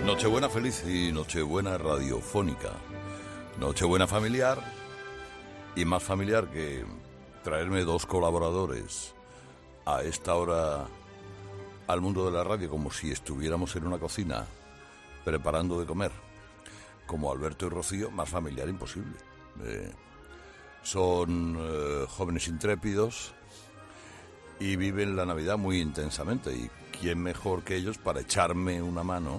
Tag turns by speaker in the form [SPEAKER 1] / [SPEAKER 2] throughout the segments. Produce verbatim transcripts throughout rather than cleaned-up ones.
[SPEAKER 1] Nochebuena feliz y Nochebuena radiofónica. Nochebuena familiar y más familiar que traerme dos colaboradores a esta hora al mundo de la radio como si estuviéramos en una cocina preparando de comer, como Alberto y Rocío, más familiar imposible. Eh, son eh, jóvenes intrépidos y viven la Navidad muy intensamente, y quién mejor que ellos para echarme una mano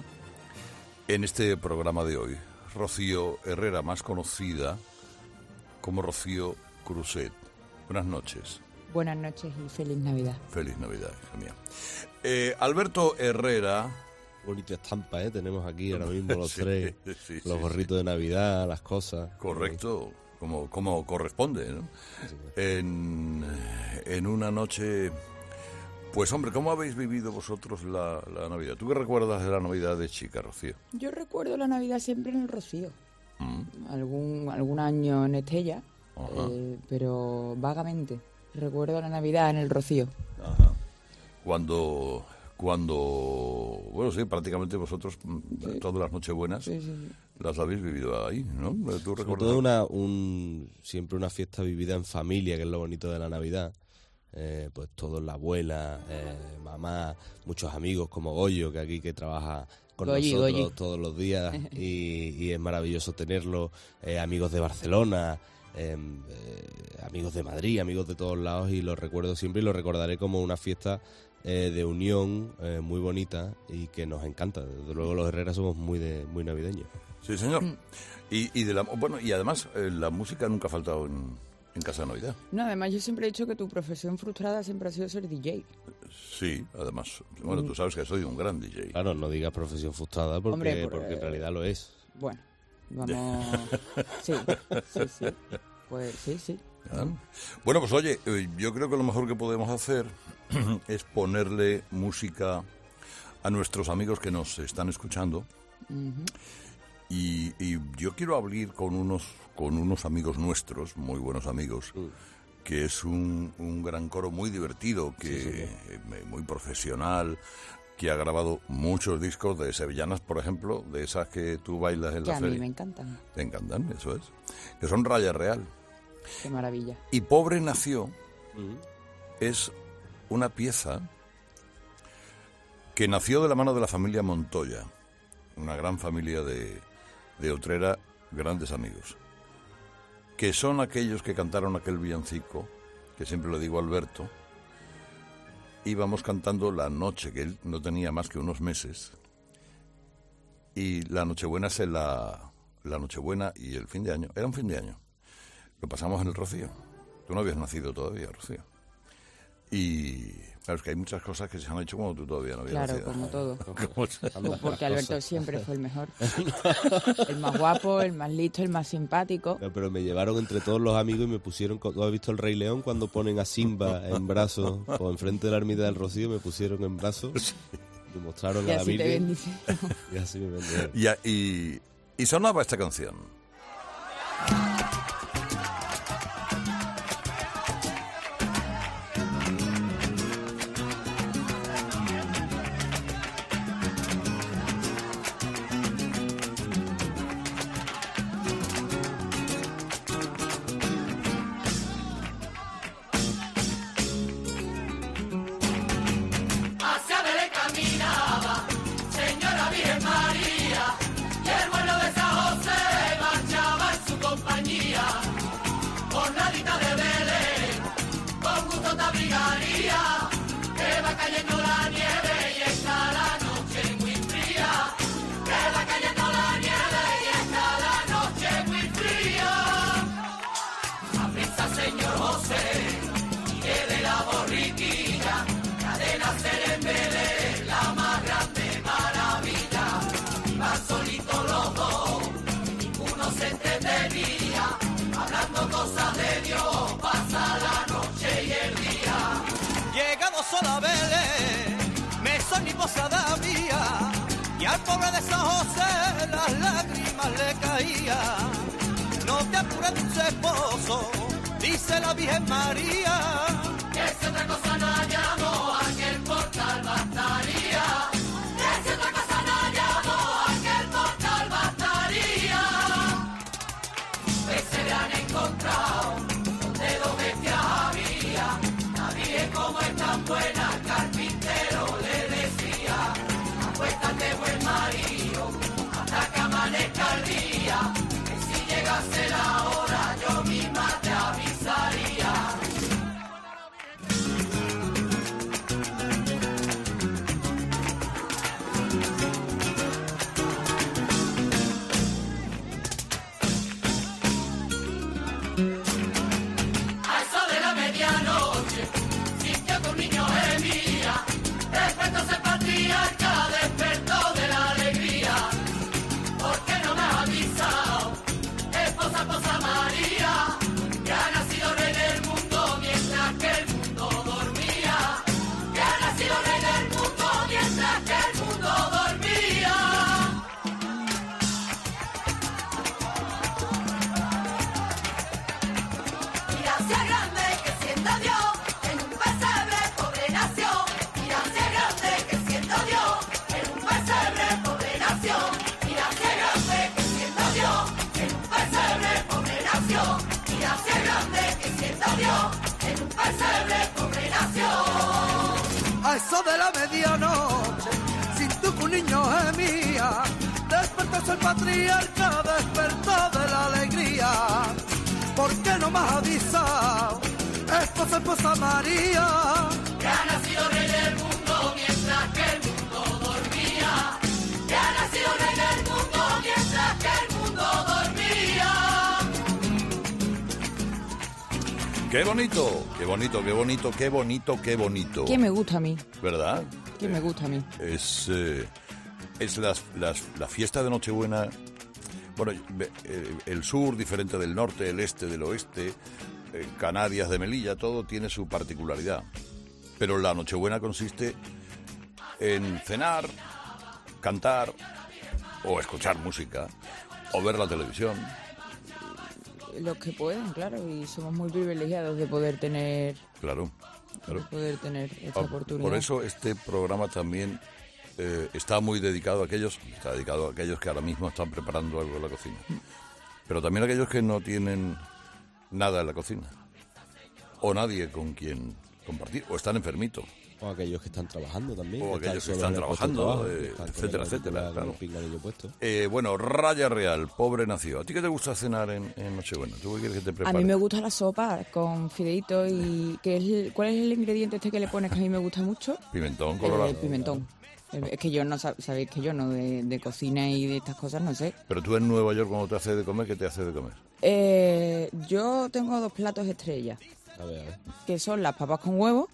[SPEAKER 1] en este programa de hoy. Rocío Herrera, más conocida como Rocío Cruzet. Buenas noches.
[SPEAKER 2] Buenas noches y feliz Navidad.
[SPEAKER 1] Feliz Navidad, hija mía. Eh, Alberto Herrera.
[SPEAKER 3] Bonita estampa, ¿eh? Tenemos aquí ahora mismo los sí, tres, sí, los
[SPEAKER 1] sí,
[SPEAKER 3] gorritos sí. de Navidad, las cosas.
[SPEAKER 1] Correcto, como, como corresponde, ¿no? Sí, sí. En, en una noche... Pues hombre, ¿cómo habéis vivido vosotros la, la Navidad? ¿Tú qué recuerdas de la Navidad de chica, Rocío?
[SPEAKER 2] Yo recuerdo la Navidad siempre en el Rocío.
[SPEAKER 1] ¿Mm?
[SPEAKER 2] Algún, algún año en Estella, eh, pero vagamente. Recuerdo la Navidad en el Rocío.
[SPEAKER 1] Ajá. Cuando, cuando, bueno, sí, prácticamente vosotros sí. todas las Nochebuenas sí, sí, sí. las habéis vivido ahí, ¿no? ¿Tú recuerdas?
[SPEAKER 3] Sobre todo una, un, siempre una fiesta vivida en familia, que es lo bonito de la Navidad. Eh, pues todos, la abuela, eh, mamá, muchos amigos como Goyo, que aquí que trabaja con
[SPEAKER 2] Goyi,
[SPEAKER 3] nosotros
[SPEAKER 2] Goyi.
[SPEAKER 3] todos los días y, y es maravilloso tenerlo, eh, amigos de Barcelona, eh, eh, amigos de Madrid, amigos de todos lados, y los recuerdo siempre y los recordaré como una fiesta eh, de unión eh, muy bonita y que nos encanta. Desde luego los Herreras somos muy de muy navideños.
[SPEAKER 1] Sí, señor. Mm. Y, y de la bueno y además eh, la música nunca ha faltado en En Casa de Navidad.
[SPEAKER 2] No, además yo siempre he dicho que tu profesión frustrada siempre ha sido ser D J.
[SPEAKER 1] Sí, además, bueno, tú sabes que soy un gran D J.
[SPEAKER 3] Claro, no digas profesión frustrada porque, Hombre, por, porque en realidad lo es.
[SPEAKER 2] Bueno, vamos... sí, sí, sí. Pues sí, sí.
[SPEAKER 1] ¿Ah? Bueno, pues oye, yo creo que lo mejor que podemos hacer es ponerle música a nuestros amigos que nos están escuchando. Uh-huh. Y, y yo quiero hablar con unos con unos amigos nuestros, muy buenos amigos, mm. que es un, un gran coro muy divertido, que sí, sí, sí. muy profesional, que ha grabado muchos discos de sevillanas, por ejemplo, de esas que tú bailas en
[SPEAKER 2] que
[SPEAKER 1] la
[SPEAKER 2] a
[SPEAKER 1] feria.
[SPEAKER 2] A mí me encantan.
[SPEAKER 1] Te encantan, eso es. Que son Raya Real.
[SPEAKER 2] Qué maravilla.
[SPEAKER 1] Y Pobre Nació
[SPEAKER 3] mm.
[SPEAKER 1] es una pieza que nació de la mano de la familia Montoya, una gran familia de... de Utrera, grandes amigos, que son aquellos que cantaron aquel villancico, que siempre le digo a Alberto, íbamos cantando la noche, que él no tenía más que unos meses, y la Nochebuena es la, la Nochebuena y el fin de año, era un fin de año, lo pasamos en el Rocío. Tú no habías nacido todavía, Rocío. Y claro, es que hay muchas cosas que se han hecho cuando tú todavía no habías
[SPEAKER 2] nacido. Claro, como todo. Porque Alberto siempre fue el mejor. El más guapo, el más listo, el más simpático.
[SPEAKER 3] No, pero me llevaron entre todos los amigos y me pusieron... ¿Tú has visto El Rey León cuando ponen a Simba en brazos o enfrente de la ermita del Rocío? Me pusieron en brazos, me mostraron
[SPEAKER 2] y
[SPEAKER 3] a la Biblia.
[SPEAKER 2] Y
[SPEAKER 3] así me vendieron.
[SPEAKER 1] Y, y, y sonaba esta canción.
[SPEAKER 4] Sola Vélez, me son y posada mía, y al pobre de San José las lágrimas le caían. No te apures, dulce esposo, dice la Virgen María, que si otra cosa no hallamos, aquel portal bastaría. Que si otra cosa no hallamos, aquel de pobre nación. A eso de la medianoche, sin tu que un niño gemía, despertó el patriarca, despertó de la alegría. ¿Por qué no me has avisado, esposa, esposa María? Que ha nacido rey del mundo mientras que el mundo dormía. Que ha nacido rey del mundo mientras que el mundo dormía.
[SPEAKER 1] ¡Qué bonito! ¡Qué bonito, qué bonito, qué bonito, qué bonito!
[SPEAKER 2] ¿Qué me gusta a mí?
[SPEAKER 1] ¿Verdad?
[SPEAKER 2] ¿Qué
[SPEAKER 1] eh,
[SPEAKER 2] me gusta a mí?
[SPEAKER 1] Es, eh, es las, las, la fiesta de Nochebuena. Bueno, eh, el sur diferente del norte, el este del oeste, eh, Canarias de Melilla, todo tiene su particularidad. Pero la Nochebuena consiste en cenar, cantar o escuchar música o ver la televisión.
[SPEAKER 2] Los que pueden, claro, y somos muy privilegiados de poder tener,
[SPEAKER 1] Claro, claro.
[SPEAKER 2] de poder tener esta
[SPEAKER 1] Ah,
[SPEAKER 2] oportunidad.
[SPEAKER 1] Por eso este programa también eh, está muy dedicado a aquellos, está dedicado a aquellos que ahora mismo están preparando algo en la cocina. Pero también a aquellos que no tienen nada en la cocina. O nadie con quien compartir, o están enfermitos.
[SPEAKER 3] O aquellos que están trabajando también.
[SPEAKER 1] O aquellos que
[SPEAKER 3] solos
[SPEAKER 1] están
[SPEAKER 3] en el puesto de
[SPEAKER 1] trabajando,
[SPEAKER 3] trabajo,
[SPEAKER 1] eh,
[SPEAKER 3] que están con
[SPEAKER 1] etcétera,
[SPEAKER 3] el
[SPEAKER 1] etcétera,
[SPEAKER 3] auricular,
[SPEAKER 1] claro.
[SPEAKER 3] con el pinganillo puesto.
[SPEAKER 1] Eh, bueno, Raya Real, pobre nació. ¿A ti qué te gusta cenar en, en Nochebuena? ¿Tú qué quieres que te
[SPEAKER 2] A
[SPEAKER 1] prepare?
[SPEAKER 2] mí me gusta la sopa con fideitos y ¿qué es el- ¿cuál es el ingrediente este que le pones que a mí me gusta mucho?
[SPEAKER 1] Pimentón colorado.
[SPEAKER 2] El pimentón. Es que yo no sab- sabéis que yo no de, de cocina y de estas cosas no sé.
[SPEAKER 1] Pero tú en Nueva York cuando te haces de comer, ¿qué te haces de comer?
[SPEAKER 2] Eh, yo tengo dos platos estrellas,
[SPEAKER 3] A ver, a ver.
[SPEAKER 2] que son las papas con huevo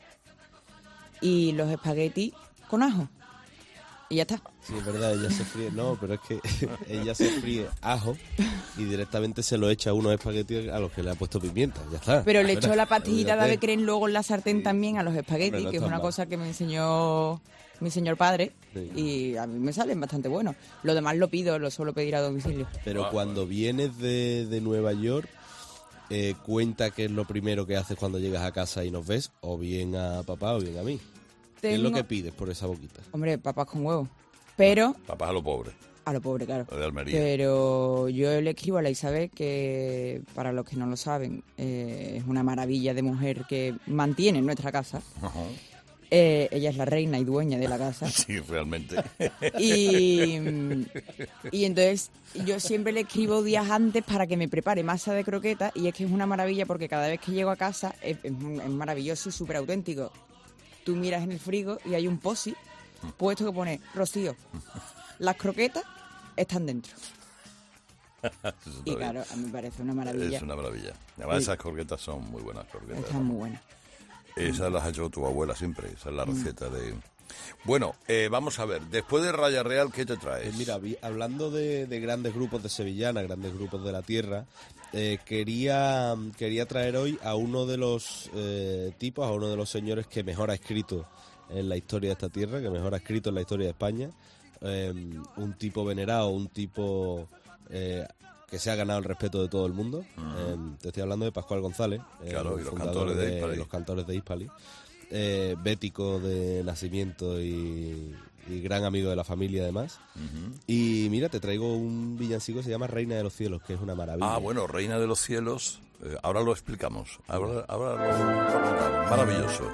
[SPEAKER 2] y los espaguetis con ajo. Y ya está.
[SPEAKER 3] Sí, es verdad, ella se fríe. No, pero es que ella se fríe ajo y directamente se lo echa a unos espaguetis a los que le ha puesto pimienta. Ya está.
[SPEAKER 2] Pero le echó la pastillita de
[SPEAKER 3] Olvídate.
[SPEAKER 2] ave creen luego en la sartén también a los espaguetis,
[SPEAKER 3] Hombre, no
[SPEAKER 2] que es
[SPEAKER 3] está
[SPEAKER 2] una
[SPEAKER 3] mal.
[SPEAKER 2] cosa que me enseñó mi señor padre.
[SPEAKER 3] Sí.
[SPEAKER 2] Y a mí me salen bastante buenos. Lo demás lo pido, lo suelo pedir a domicilio.
[SPEAKER 3] Pero cuando vienes de, de Nueva York, eh, cuenta qué es lo primero que haces cuando llegas a casa y nos ves, o bien a papá o bien a mí. ¿Qué es lo
[SPEAKER 2] Tengo-
[SPEAKER 3] que pides por esa boquita?
[SPEAKER 2] Hombre, papas con huevo. Pero,
[SPEAKER 1] Papás a lo pobre,
[SPEAKER 2] a lo pobre, claro.
[SPEAKER 1] lo de Almería.
[SPEAKER 2] Pero yo le escribo a la Isabel, que para los que no lo saben, eh, es una maravilla de mujer que mantiene nuestra casa.
[SPEAKER 1] Ajá.
[SPEAKER 2] Eh, ella es la reina y dueña de la casa.
[SPEAKER 1] Sí, realmente.
[SPEAKER 2] Y, y entonces yo siempre le escribo días antes para que me prepare masa de croqueta y es que es una maravilla porque cada vez que llego a casa es, es- es maravilloso y súper auténtico. Tú miras en el frigo y hay un posi puesto que pone Rocío, las croquetas están dentro.
[SPEAKER 1] Eso está
[SPEAKER 2] Y
[SPEAKER 1] bien.
[SPEAKER 2] claro, a mí me parece una maravilla.
[SPEAKER 1] Es una maravilla. Además,
[SPEAKER 2] Sí.
[SPEAKER 1] esas croquetas son muy buenas croquetas.
[SPEAKER 2] Están muy buenas.
[SPEAKER 1] Esas las ha hecho tu abuela siempre. Esa
[SPEAKER 2] Mm.
[SPEAKER 1] es la receta de... Bueno, eh, vamos a ver. Después de Raya Real, ¿qué te traes?
[SPEAKER 3] Pues mira, vi- hablando de, de grandes grupos de sevillana, grandes grupos de la tierra, eh, quería, quería traer hoy a uno de los eh, tipos, a uno de los señores que mejor ha escrito en la historia de esta tierra, que mejor ha escrito en la historia de España. Eh, un tipo venerado, un tipo eh, que se ha ganado el respeto de todo el mundo. Eh, te estoy hablando de Pascual González, eh,
[SPEAKER 1] Claro,
[SPEAKER 3] el
[SPEAKER 1] y los
[SPEAKER 3] fundador
[SPEAKER 1] cantores de Hispali.
[SPEAKER 3] los cantores de Hispali. Eh, bético de nacimiento y, y gran amigo de la familia además.
[SPEAKER 1] Ujú.
[SPEAKER 3] Y mira, te traigo un villancico que se llama Reina de los Cielos, que es una maravilla.
[SPEAKER 1] Ah, bueno, Reina de los Cielos. eh, ahora lo explicamos. Ahora, ahora lo comentamos. Maravilloso.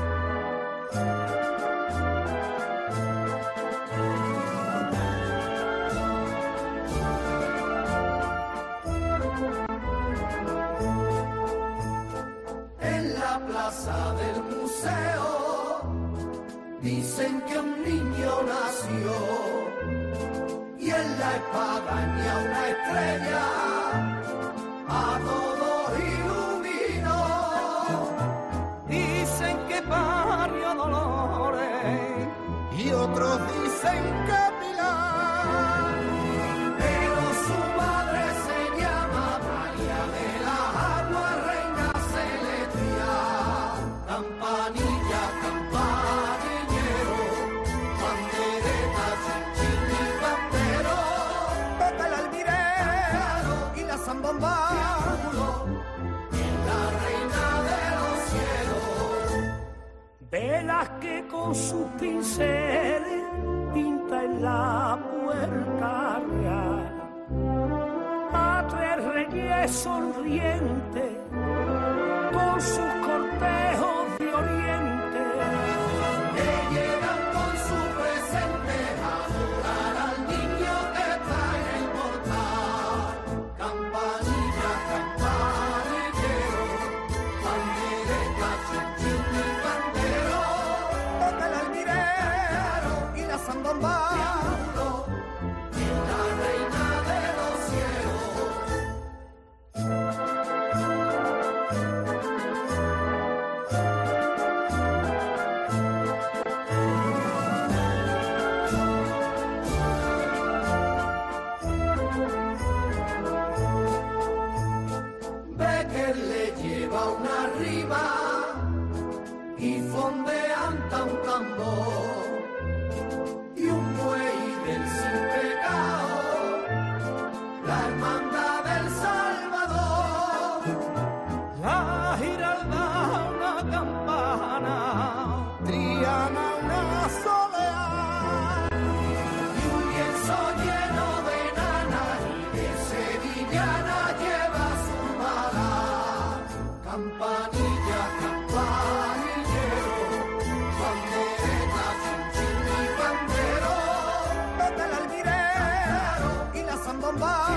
[SPEAKER 4] En la plaza del museo dicen que un niño nació y en la espadaña una estrella a todos iluminó. Dicen que parió Dolores y otros dicen que Pilar, pero su madre se llama María de la Agua, reina celestial. Campanilla, campanillero, bandereta, chinchín y bandero, Pepe el almirero y la zambomba, la reina de los cielos. Velas que con sus pinceles pinta en la puerta real a tres reyes sonrientes con sus cortejos zambomba, la reina de los cielos. Becker le lleva una rima y fondeanta un tambor y un buey del sin pecado, la hermandad del Salvador. La giralda una campana, Triana una soleá y un lienzo lleno de nanas y de sevillana lleva su mala. Campanilla, campanillero, bandereta, chinchín y bandero, toca el almirero y la zambomba,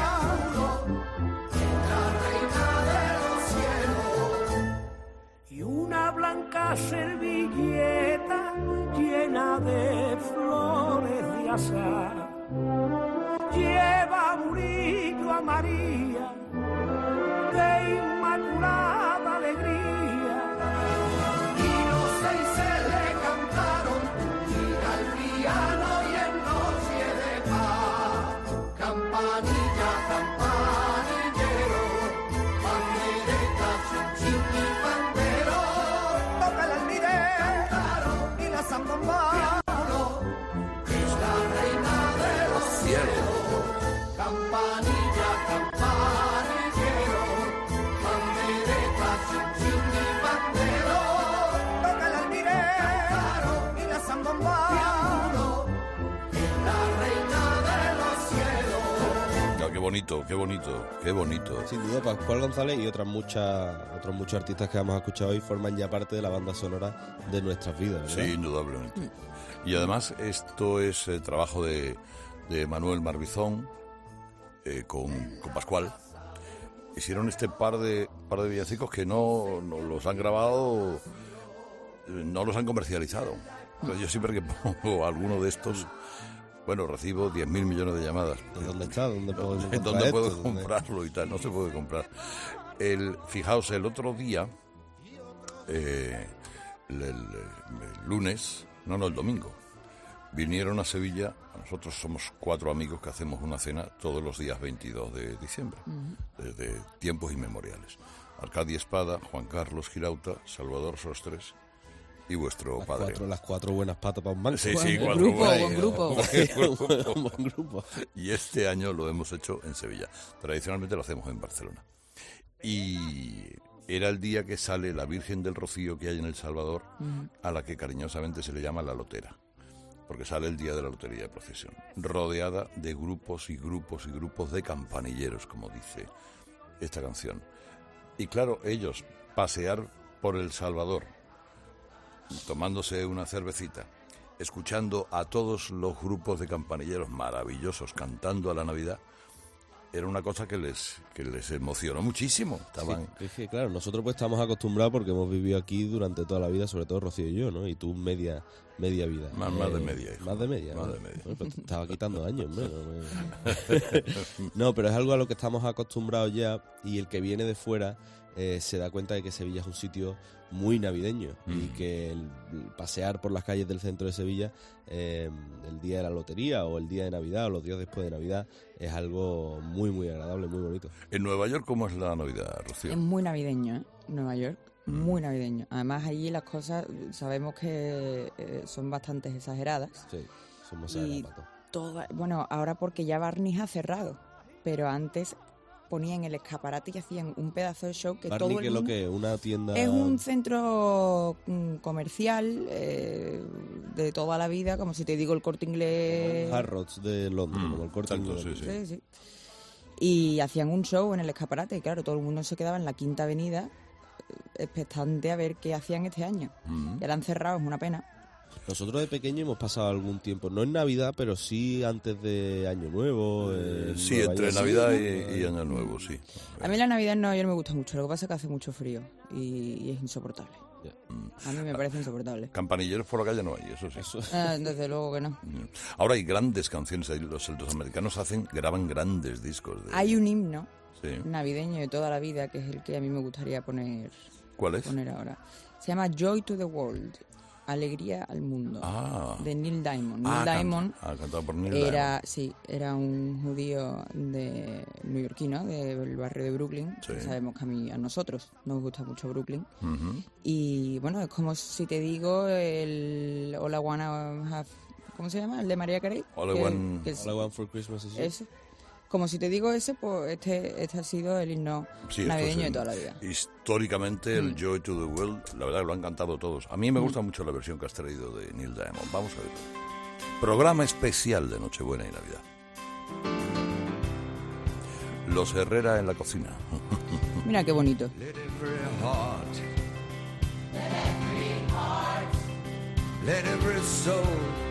[SPEAKER 4] la reina de los cielos. Y una blanca servilleta llena de flores de azahar lleva murillo a María de inmaculada alegría. Y los seis se le cantaron y al piano y en noche de paz. Campanilla, campanillero, bandereta, chinchín y bandero, toca el almirero y la zambomba, es la reina de los cielos. Campanilla, campanillero, bandereta, chinchín y bandero, toca el almirero y la zambomba, es la reina de los cielos.
[SPEAKER 1] Ya, qué bonito, qué bonito, qué bonito.
[SPEAKER 3] Sin duda, Pascual González y otras muchas, otros muchos artistas que hemos escuchado hoy forman ya parte de la banda sonora de nuestras vidas, ¿verdad?
[SPEAKER 1] Sí, indudablemente. Y además esto es el trabajo de, de Manuel Marbizón eh, con, con Pascual. Hicieron este par de par de villancicos que no, no los han grabado, eh, no los han comercializado. Entonces yo siempre que pongo alguno de estos, bueno, recibo diez mil millones de llamadas.
[SPEAKER 3] ¿De dónde está? ¿Dónde puedo
[SPEAKER 1] ¿Dónde,
[SPEAKER 3] comprar
[SPEAKER 1] ¿dónde
[SPEAKER 3] esto?
[SPEAKER 1] puedo
[SPEAKER 3] ¿Dónde?
[SPEAKER 1] comprarlo y tal? No se puede comprar. El, fijaos, el otro día, eh, el, el- el lunes, no, no, el domingo, vinieron a Sevilla. Nosotros somos cuatro amigos que hacemos una cena todos los días veintidós de diciembre, desde tiempos inmemoriales. Arcadia Espada, Juan Carlos Girauta, Salvador Sostres y vuestro
[SPEAKER 3] Las
[SPEAKER 1] padre.
[SPEAKER 3] cuatro, las cuatro buenas patas para un banco.
[SPEAKER 1] Sí,
[SPEAKER 2] Buen
[SPEAKER 1] sí, cuatro
[SPEAKER 2] grupo,
[SPEAKER 1] buenas.
[SPEAKER 2] buen grupo.
[SPEAKER 3] Un buen grupo.
[SPEAKER 1] Y este año lo hemos hecho en Sevilla. Tradicionalmente lo hacemos en Barcelona. Y era el día que sale la Virgen del Rocío que hay en El Salvador, a la que cariñosamente se le llama la lotera, porque sale el día de la lotería de procesión, rodeada de grupos y grupos y grupos de campanilleros, como dice esta canción. Y claro, ellos pasear por El Salvador, tomándose una cervecita, escuchando a todos los grupos de campanilleros maravillosos cantando a la Navidad, era una cosa que les que les emocionó muchísimo. Estaban
[SPEAKER 3] Sí, es que claro, nosotros pues estamos acostumbrados porque hemos vivido aquí durante toda la vida, sobre todo Rocío y yo, ¿no? Y tú media media vida. Eh,
[SPEAKER 1] Más- más de media, hijo.
[SPEAKER 3] Más de media.
[SPEAKER 1] Más
[SPEAKER 3] ¿no?
[SPEAKER 1] de media.
[SPEAKER 3] Bueno, pues te estaba quitando años, hombre, no, me- no, pero es algo a lo que estamos acostumbrados ya y el que viene de fuera eh, se da cuenta de que Sevilla es un sitio muy navideño y
[SPEAKER 1] Mm.
[SPEAKER 3] que el, el pasear por las calles del centro de Sevilla eh, el día de la lotería o el día de Navidad o los días después de Navidad es algo muy, muy agradable, muy bonito.
[SPEAKER 1] en Nueva York. ¿Cómo es la Navidad, Rocío?
[SPEAKER 2] Es muy navideño, ¿eh? Nueva York, muy navideño. Además, allí las cosas sabemos que eh, son bastante exageradas.
[SPEAKER 3] Sí, somos
[SPEAKER 2] Y
[SPEAKER 3] sagrados.
[SPEAKER 2] toda, bueno, ahora porque ya Barney ha cerrado, pero antes ponían el escaparate y hacían un pedazo de show que
[SPEAKER 3] Barney,
[SPEAKER 2] todo
[SPEAKER 3] ¿qué
[SPEAKER 2] el
[SPEAKER 3] es lo
[SPEAKER 2] mundo...
[SPEAKER 3] que es? Una tienda...
[SPEAKER 2] Es un centro mm, comercial eh, de toda la vida, como si te digo el Corte Inglés.
[SPEAKER 3] Harrods de Londres,
[SPEAKER 1] Mm,
[SPEAKER 3] como el corte
[SPEAKER 1] exacto,
[SPEAKER 3] inglés.
[SPEAKER 1] sí, sí.
[SPEAKER 2] Sí, sí. Y hacían un show en el escaparate y claro, todo el mundo se quedaba en la Quinta Avenida eh, expectante a ver qué hacían este año.
[SPEAKER 1] Mm.
[SPEAKER 2] Ya la han cerrado, es una pena.
[SPEAKER 3] Nosotros de pequeño hemos pasado algún tiempo, no en Navidad, pero sí antes de Año Nuevo. en
[SPEAKER 1] Sí,
[SPEAKER 3] Nueva
[SPEAKER 1] entre
[SPEAKER 3] York.
[SPEAKER 1] Navidad
[SPEAKER 3] Sí,
[SPEAKER 1] y, y Año Nuevo, sí.
[SPEAKER 2] A mí la Navidad en Nueva York me gusta mucho, lo que pasa es que hace mucho frío y, y es insoportable. A mí me parece insoportable.
[SPEAKER 1] Campanilleros por la calle no hay, eso sí.
[SPEAKER 3] Eso.
[SPEAKER 2] Ah, desde luego que no.
[SPEAKER 1] Ahora hay grandes canciones, ahí los, los americanos hacen, graban grandes discos. De...
[SPEAKER 2] Hay un himno
[SPEAKER 1] Sí.
[SPEAKER 2] navideño de toda la vida que es el que a mí me gustaría poner,
[SPEAKER 1] ¿Cuál es?
[SPEAKER 2] poner ahora. Se llama Joy to the World, Alegría al Mundo,
[SPEAKER 1] Ah.
[SPEAKER 2] de Neil Diamond.
[SPEAKER 1] Ah,
[SPEAKER 2] Neil
[SPEAKER 1] can-
[SPEAKER 2] Diamond
[SPEAKER 1] ah, cantado por Neil
[SPEAKER 2] era,
[SPEAKER 1] Diamond.
[SPEAKER 2] sí, era un judío de neoyorquino, del barrio de Brooklyn.
[SPEAKER 1] Sí.
[SPEAKER 2] Sabemos que a, mí, a nosotros nos gusta mucho Brooklyn.
[SPEAKER 1] Ujú.
[SPEAKER 2] Y bueno, es como si te digo el All I Wanna Have, ¿cómo se llama? El de Mariah Carey.
[SPEAKER 1] All I
[SPEAKER 2] que-
[SPEAKER 1] Want-
[SPEAKER 2] que es-
[SPEAKER 3] All I Want for Christmas is You.
[SPEAKER 2] ese. Como si te digo ese, pues este, este ha sido el himno
[SPEAKER 1] Sí, esto
[SPEAKER 2] navideño
[SPEAKER 1] es
[SPEAKER 2] de
[SPEAKER 1] el-
[SPEAKER 2] toda la vida.
[SPEAKER 1] Históricamente, el
[SPEAKER 2] Mm.
[SPEAKER 1] Joy to the World, la verdad que lo han cantado todos. A mí me gusta mucho la versión que has traído de Neil Diamond. Vamos a ver. Programa especial de Nochebuena y Navidad. Los Herrera en la cocina.
[SPEAKER 2] Mira qué bonito.
[SPEAKER 4] Let every heart, let every soul,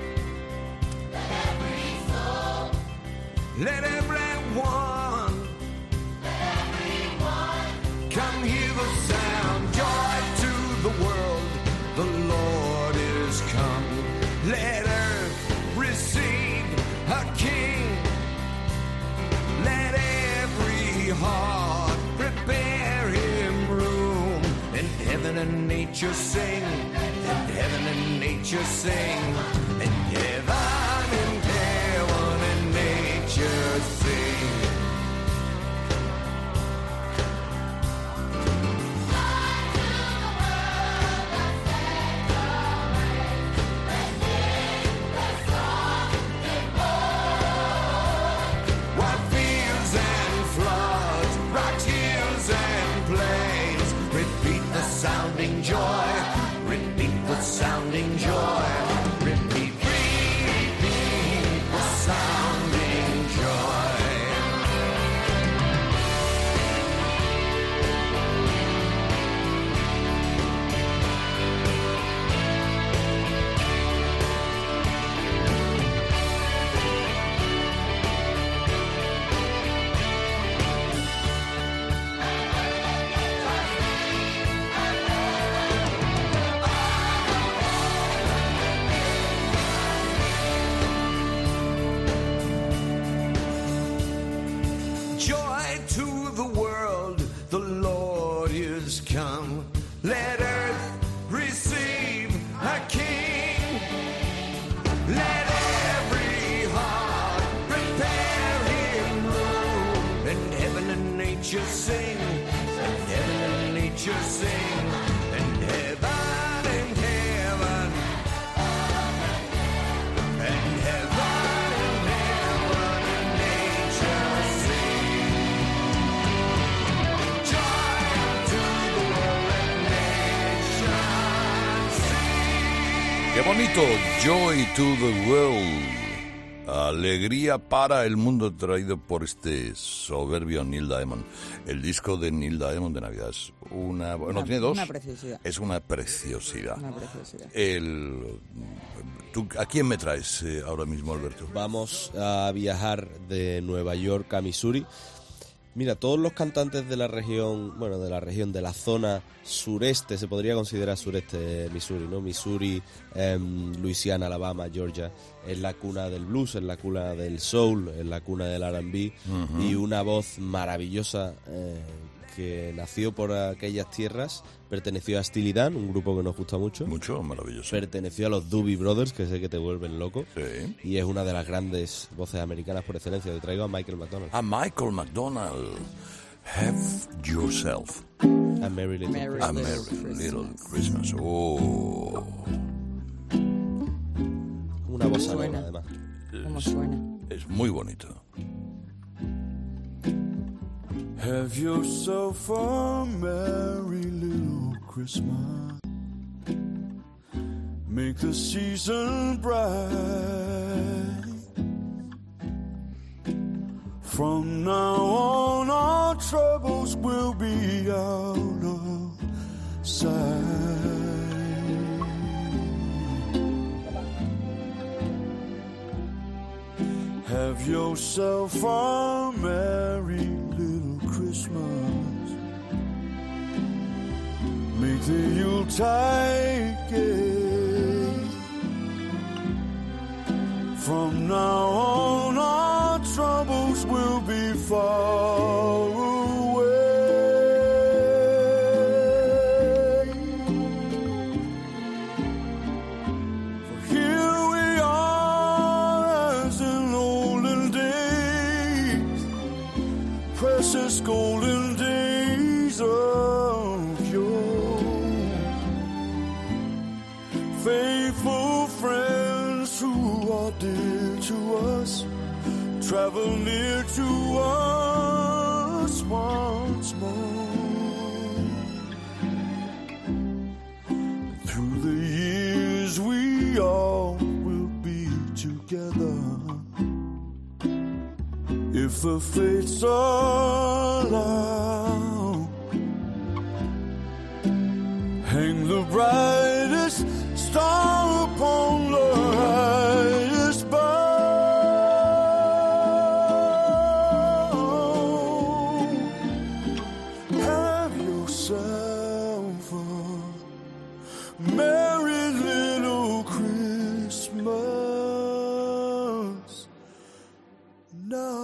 [SPEAKER 4] let everyone, come hear the sound. Joy to the world, the Lord is come. Let earth receive a king. Let every heart prepare him room. And heaven and nature sing, and heaven and nature sing, and heaven and heaven and nature sing. While fields and floods, rocks, hills and plains, repeat the sounding joy, repeat the sounding joy, repeat, repeat the sounding joy. Joy to the world, the Lord is come. Let earth receive a king. Let every heart prepare him room. And heaven and nature sing, and heaven and nature sing, and heaven and heaven, and heaven and heaven and nature sing. Joy to the world and nation sing.
[SPEAKER 1] ¡Qué bonito! Joy to the World. Alegría para el mundo traído por este soberbio Neil Diamond. El disco de Neil Diamond de Navidad es una... Bueno,
[SPEAKER 2] Una-
[SPEAKER 1] tiene dos.
[SPEAKER 2] una preciosidad.
[SPEAKER 1] Es una preciosidad.
[SPEAKER 2] Una preciosidad.
[SPEAKER 1] El, ¿tú, ¿A quién me traes eh, ahora mismo, Alberto?
[SPEAKER 3] Vamos a viajar de Nueva York a Missouri. Mira, todos los cantantes de la región, bueno, de la región, de la zona sureste, se podría considerar sureste de Missouri, ¿no? Missouri, em, Luisiana, Alabama, Georgia, es la cuna del blues, es la cuna del soul, es la cuna del R and B, y una voz maravillosa eh, que nació por aquellas tierras, perteneció a Steely Dan, un grupo que nos gusta mucho.
[SPEAKER 1] Mucho, maravilloso.
[SPEAKER 3] Perteneció a los Doobie Brothers, que sé que te vuelven loco.
[SPEAKER 1] Sí.
[SPEAKER 3] Y es una de las grandes voces americanas por excelencia. Te traigo a Michael McDonald.
[SPEAKER 1] A Michael McDonald. Have yourself
[SPEAKER 3] A Merry Little
[SPEAKER 2] Merry
[SPEAKER 1] a
[SPEAKER 3] Christmas.
[SPEAKER 1] merry
[SPEAKER 2] Christmas.
[SPEAKER 1] little Christmas. Oh.
[SPEAKER 3] Una bossa nova,
[SPEAKER 2] Suena.
[SPEAKER 3] además.
[SPEAKER 2] ¿Cómo suena?
[SPEAKER 1] Es muy bonito.
[SPEAKER 5] Have yourself a merry little Christmas. Make the season bright. From now on, our troubles will be out of sight. Have yourself a merry little Christmas. Break the Yuletide gate. From now on, our troubles will be far away. For here we are as in olden days, precious golden days of yore. Faithful friends who are dear to us, travel near to us once more. Through the years we all will be together, if the fates allow. Hang the brightest star upon the highest bough. Have yourself a merry little Christmas now.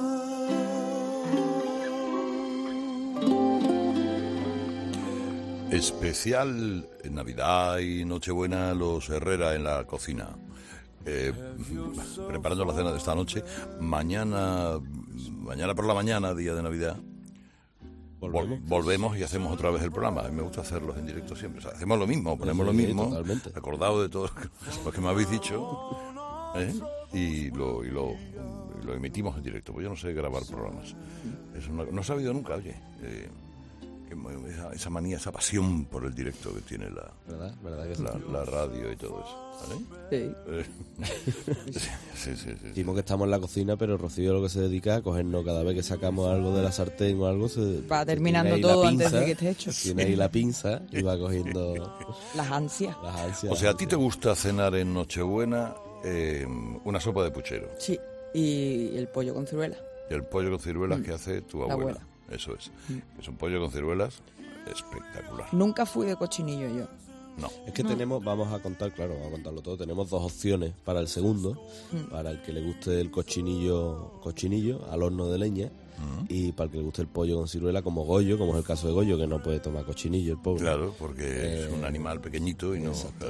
[SPEAKER 1] Especial en Navidad y Nochebuena, los Herrera en la cocina. Eh, preparando la cena de esta noche. Mañana, mañana por la mañana, día de Navidad,
[SPEAKER 3] Volvemos.
[SPEAKER 1] vol- volvemos y hacemos otra vez el programa. A mí me gusta hacerlos en directo siempre. O sea, hacemos lo mismo, ponemos lo
[SPEAKER 3] Sí,
[SPEAKER 1] mismo,
[SPEAKER 3] totalmente.
[SPEAKER 1] acordado de todo lo que me habéis dicho, ¿eh? y, lo, y, lo, y lo emitimos en directo. Pues yo no sé grabar programas. Es una- no he sabido nunca, oye. Eh, que mo- esa, esa manía, esa pasión por el directo que tiene la,
[SPEAKER 3] ¿Verdad? ¿Verdad que sí?
[SPEAKER 1] la, la radio y todo eso. ¿Vale?
[SPEAKER 2] Sí.
[SPEAKER 1] Eh, sí, sí, sí, sí.
[SPEAKER 3] Decimos que estamos en la cocina, pero Rocío lo que se dedica a cogernos cada vez que sacamos algo de la sartén o algo. Se,
[SPEAKER 2] Va
[SPEAKER 3] se
[SPEAKER 2] terminando
[SPEAKER 3] tiene ahí la
[SPEAKER 2] todo antes
[SPEAKER 3] pinza,
[SPEAKER 2] de que esté hecho.
[SPEAKER 3] Tiene ahí la pinza y va cogiendo
[SPEAKER 2] Las ansias.
[SPEAKER 3] las ansias.
[SPEAKER 1] O sea, ¿a ti te gusta cenar en Nochebuena eh, una sopa de puchero?
[SPEAKER 2] Sí. Y el pollo con ciruela.
[SPEAKER 1] El pollo con ciruelas que hace tu abuela.
[SPEAKER 2] abuela.
[SPEAKER 1] Eso es. Es un pollo con ciruelas espectacular.
[SPEAKER 2] Nunca fui de cochinillo yo.
[SPEAKER 1] No.
[SPEAKER 3] Es que tenemos, vamos a contar, claro, vamos a contarlo todo. Tenemos dos opciones para el segundo,
[SPEAKER 2] Mm.
[SPEAKER 3] para el que le guste el cochinillo, cochinillo al horno de leña, y para el que le guste el pollo con ciruela, como Goyo, como es el caso de Goyo, que no puede tomar cochinillo, el pobre.
[SPEAKER 1] Claro, porque es un
[SPEAKER 3] Eh,
[SPEAKER 1] animal pequeñito y no...
[SPEAKER 3] Exacto.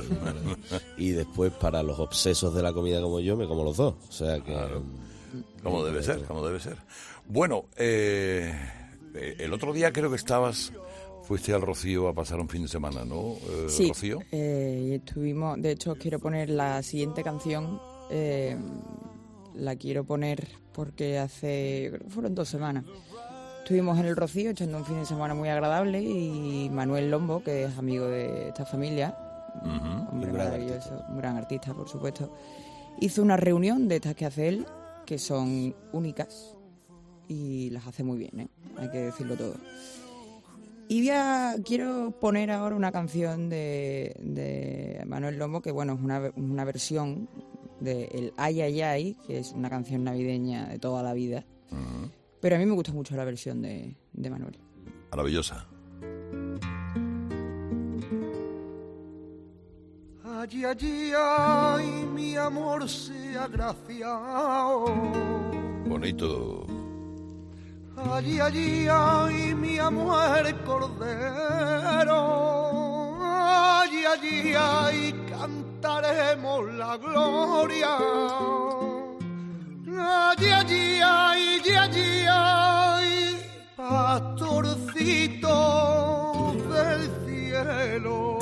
[SPEAKER 3] Y después para los obsesos de la comida como yo, me como los dos. O sea que
[SPEAKER 1] Claro.
[SPEAKER 3] mm,
[SPEAKER 1] Como debe ser, como debe ser. Bueno, eh, eh, el otro día creo que estabas... Fuiste al Rocío a pasar un fin de semana, ¿no, eh,
[SPEAKER 2] Sí,
[SPEAKER 1] Rocío?
[SPEAKER 2] eh, y estuvimos, de hecho os quiero poner la siguiente canción, eh, la quiero poner porque hace, creo que fueron dos semanas, estuvimos en el Rocío echando un fin de semana muy agradable y Manuel Lombo, que es amigo de esta familia,
[SPEAKER 1] Ujú.
[SPEAKER 2] hombre
[SPEAKER 3] Un gran
[SPEAKER 2] maravilloso, un gran artista por supuesto, hizo una reunión de estas que hace él, que son únicas y las hace muy bien, ¿eh? Hay que decirlo todo. Y voy a- quiero poner ahora una canción de, de Manuel Lombo, que bueno, es una, una versión de el Ay Ay Ay, que es una canción navideña de toda la vida.
[SPEAKER 1] Ujú.
[SPEAKER 2] Pero a mí me gusta mucho la versión de, de Manuel.
[SPEAKER 1] Maravillosa.
[SPEAKER 4] Allí, allí, ay, mi amor sea agraciado.
[SPEAKER 1] Bonito.
[SPEAKER 4] Allí, allí, ay, mi amor cordero. Allí, allí, ay, cantaremos la gloria. Allí, allí, ay, allí, allí, ay, pastorcito del cielo.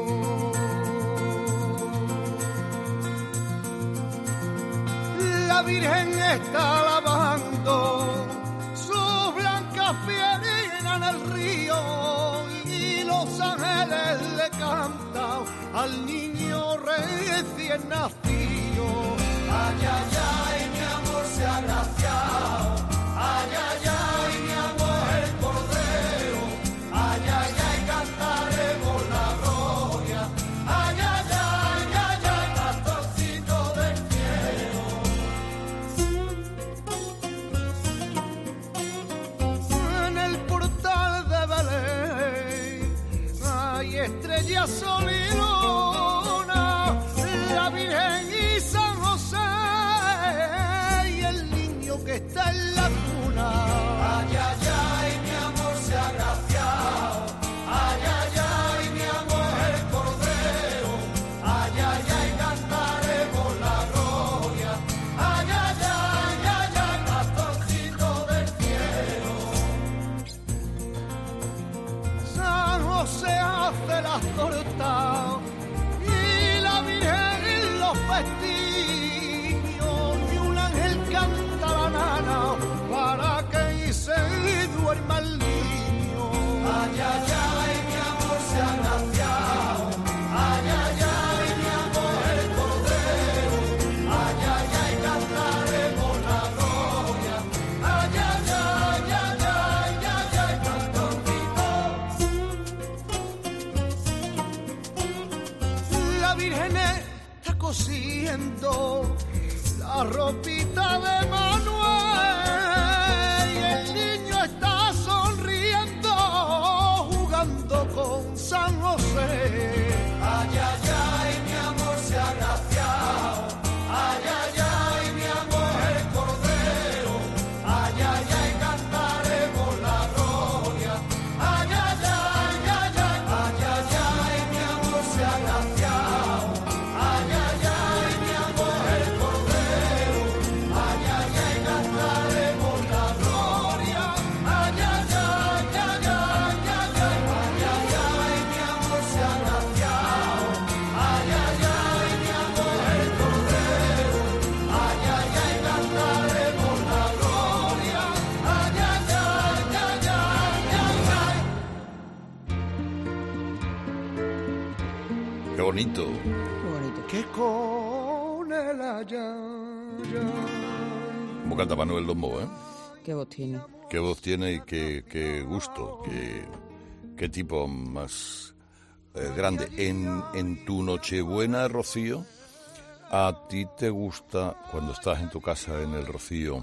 [SPEAKER 4] La Virgen está lavando su blanca piel en el río y los ángeles le cantan al niño recién nacido. Ay, ay, ay, mi amor sea agraciado. Ay, ay, ay, mi amor el cordero. Ay, ay, ay, cantaremos la gloria. Ay, ay, ay, ay, ay, pastorcito del cielo. En el portal de Belén, ay,
[SPEAKER 5] está sol y luna, la Virgen y San José y el niño que está en la cuna. Ay, ay, ay, mi amor se ha agraciado. Ay, ay, ay, mi amor el cordero. Ay, ay, ay, cantaremos la gloria. Ay, ay, ay, ay, ay, pastorcito del cielo. San José hace las tortas y la Virgen en los vestidos y un ángel canta la nana para que se duerma el niño. Ay, ay, ay, mi amor se ha agraciado. Ay, ay, ay, mi amor el cordero. Ay, ay, ay, cantaremos la gloria. Ay, ay, ay, ay, ay, ay, ay, pastorcito. La Virgen está cosiendo la ropita de Manuel y el niño está sonriendo jugando con San José. Ay, ay, ay, mi amor se ha agraciado. Ay, ay, ay, mi amor el cordero. Ay, ay, ay, cantaremos la gloria. Ay, ay, ay, ay, ay, ay, ay, ay, mi amor se ha agraciado. Ay, ay, ay, mi amor el cordero. Ay, ay, ay, cantaremos la gloria. Ay, ay, ay, ay, ay, ay, ay, ay, ay, ay, mi amor se ha agraciado. Ay, ay, ay, mi amor el cordero. Ay, ay, ay, cantaremos la gloria. Ay, ay, ay, ay, ay, ay, ay.
[SPEAKER 1] Qué bonito.
[SPEAKER 2] Qué bonito.
[SPEAKER 5] Que con el ayaya.
[SPEAKER 1] Como canta Manuel Dombo, ¿eh?
[SPEAKER 2] Qué voz tiene.
[SPEAKER 1] Qué voz tiene y qué, qué gusto, qué, qué tipo más eh, grande. En, en tu Nochebuena, Rocío, ¿a ti te gusta, cuando estás en tu casa en el Rocío,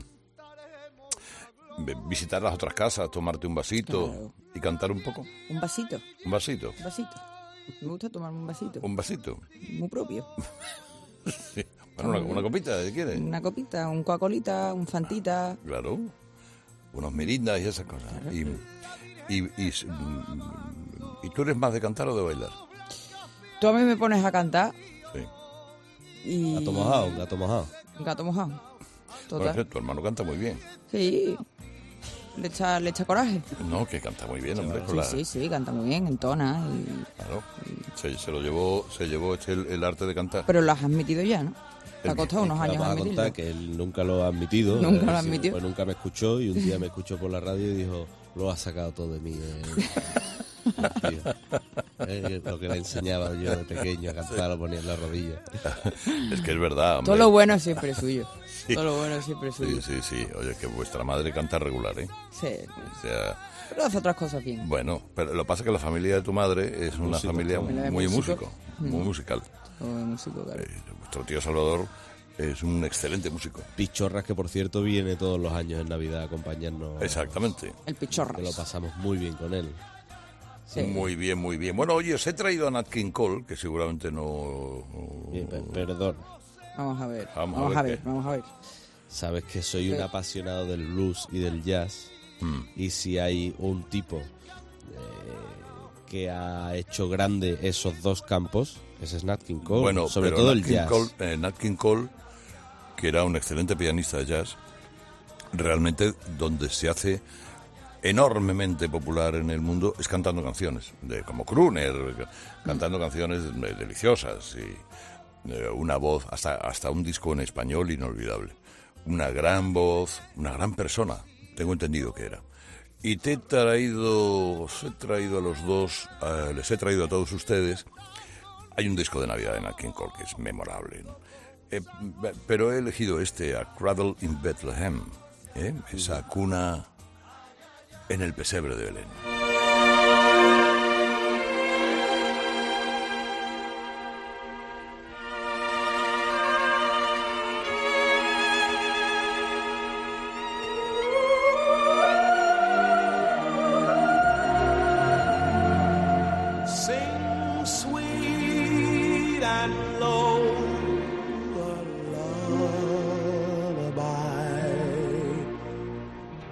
[SPEAKER 1] ve- visitar las otras casas, tomarte un vasito
[SPEAKER 2] Claro.
[SPEAKER 1] y cantar un poco?
[SPEAKER 2] Un vasito,
[SPEAKER 1] ¿Un vasito?
[SPEAKER 2] un vasito. Me gusta tomarme un vasito.
[SPEAKER 1] ¿Un vasito?
[SPEAKER 2] Muy propio.
[SPEAKER 1] Sí. Bueno, una, una copita, si quieres.
[SPEAKER 2] Una copita, un Coca-Colita, un Fantita.
[SPEAKER 1] Claro. Unos mirindas y esas cosas. Y, y, y, s- mm, ¿y tú eres más de cantar o de bailar?
[SPEAKER 2] Tú a mí me pones a cantar
[SPEAKER 1] Sí.
[SPEAKER 2] y...
[SPEAKER 3] Gato mojado, gato mojado.
[SPEAKER 2] Gato mojado.
[SPEAKER 1] Bueno,
[SPEAKER 2] Total.
[SPEAKER 1] tu hermano canta muy bien.
[SPEAKER 2] Sí. Le echa, le echa coraje.
[SPEAKER 1] No, que canta muy bien, hombre. con
[SPEAKER 2] Sí,
[SPEAKER 1] la-
[SPEAKER 2] sí, sí, canta muy bien, entona. Y...
[SPEAKER 1] Claro. Se, se lo llevó, se llevó este el, el arte de cantar.
[SPEAKER 2] Pero lo has admitido ya, ¿no? Te ha
[SPEAKER 1] El-
[SPEAKER 2] costado unos años
[SPEAKER 3] Vamos a
[SPEAKER 2] admitirlo.
[SPEAKER 3] contar que él nunca lo ha admitido.
[SPEAKER 2] Nunca lo
[SPEAKER 3] eh,
[SPEAKER 2] ha
[SPEAKER 3] sí,
[SPEAKER 2] admitido.
[SPEAKER 3] pues nunca me escuchó y un día me escuchó por la radio y dijo, lo has sacado todo de mí. eh". Tío. Eh, lo que le enseñaba yo de pequeño a cantar lo ponía en la rodilla.
[SPEAKER 1] Es que es verdad, hombre.
[SPEAKER 2] Todo lo bueno siempre es suyo.
[SPEAKER 1] Sí.
[SPEAKER 2] Todo lo bueno siempre es suyo.
[SPEAKER 1] Sí, sí, sí. Oye, que vuestra madre canta regular, ¿eh?
[SPEAKER 2] Sí.
[SPEAKER 1] O sea,
[SPEAKER 2] Pero hace otras cosas bien.
[SPEAKER 1] bueno, pero lo que pasa es que la familia de tu madre es una
[SPEAKER 3] Músico,
[SPEAKER 1] familia
[SPEAKER 2] familia de
[SPEAKER 1] muy
[SPEAKER 2] músicos.
[SPEAKER 1] músico, muy musical.
[SPEAKER 2] Todo de músico, claro.
[SPEAKER 1] Eh, vuestro tío Salvador es un excelente músico.
[SPEAKER 3] Pichorras, que por cierto viene todos los años en Navidad a acompañarnos.
[SPEAKER 1] Exactamente.
[SPEAKER 2] El pichorras.
[SPEAKER 3] Que lo pasamos muy bien con él.
[SPEAKER 2] Sí.
[SPEAKER 1] Muy bien, muy bien. Bueno, oye, os he traído a Nat King Cole, que seguramente no...
[SPEAKER 3] Bien, pe- perdón.
[SPEAKER 2] Vamos a ver.
[SPEAKER 1] Vamos
[SPEAKER 2] Vamos,
[SPEAKER 1] a
[SPEAKER 2] a
[SPEAKER 1] ver
[SPEAKER 2] ver,
[SPEAKER 1] qué.
[SPEAKER 2] vamos a ver.
[SPEAKER 3] Sabes que soy un
[SPEAKER 2] Sí.
[SPEAKER 3] apasionado del blues y del jazz.
[SPEAKER 1] Mm.
[SPEAKER 3] Y si hay un tipo eh, que ha hecho grande esos dos campos, ese es Nat King Cole.
[SPEAKER 1] Bueno,
[SPEAKER 3] sobre
[SPEAKER 1] pero
[SPEAKER 3] todo
[SPEAKER 1] Nat
[SPEAKER 3] el
[SPEAKER 1] King
[SPEAKER 3] jazz.
[SPEAKER 1] Cole, eh, Nat King Cole, que era un excelente pianista de jazz, realmente donde se hace enormemente popular en el mundo es cantando canciones, de como crooner, cantando canciones eh, deliciosas y eh, una voz, hasta, hasta un disco en español inolvidable. Una gran voz, una gran persona, tengo entendido que era. Y te he traído, os he traído a los dos, eh, les he traído a todos ustedes. Hay un disco de Navidad de Nat King Cole que es memorable, ¿no? Eh, pero he elegido este, A Cradle in Bethlehem, ¿eh? Esa cuna en el pesebre de Belén.
[SPEAKER 5] Sing, sweet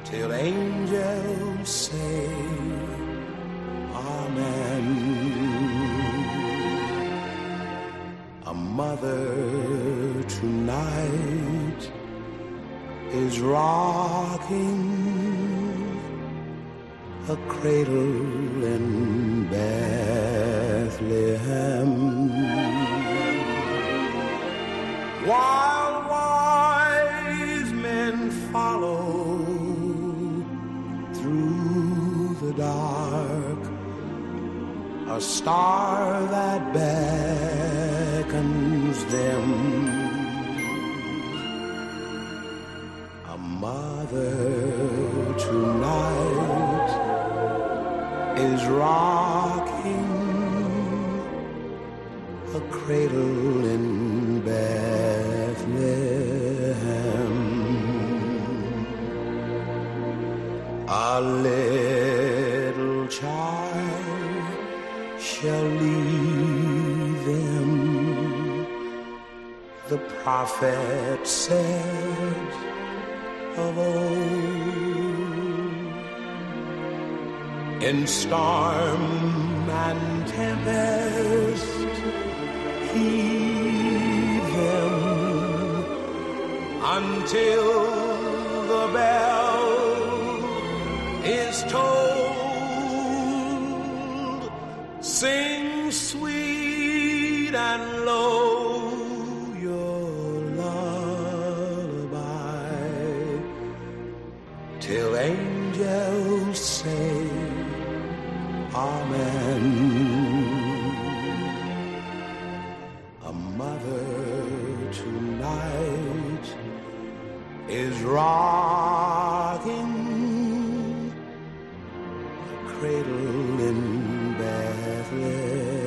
[SPEAKER 5] till angels say amen. A mother tonight is rocking a cradle in Bethlehem, while wise men follow through the dark, a star that beckons them. A mother tonight is rocking a cradle in Bethlehem. A little child shall lead them, the prophet said of old. In storm and tempest, heed them until the bell is tolled. Sing sweet and low your lullaby till angels say amen. A mother tonight is rocking a cradle in Bethlehem.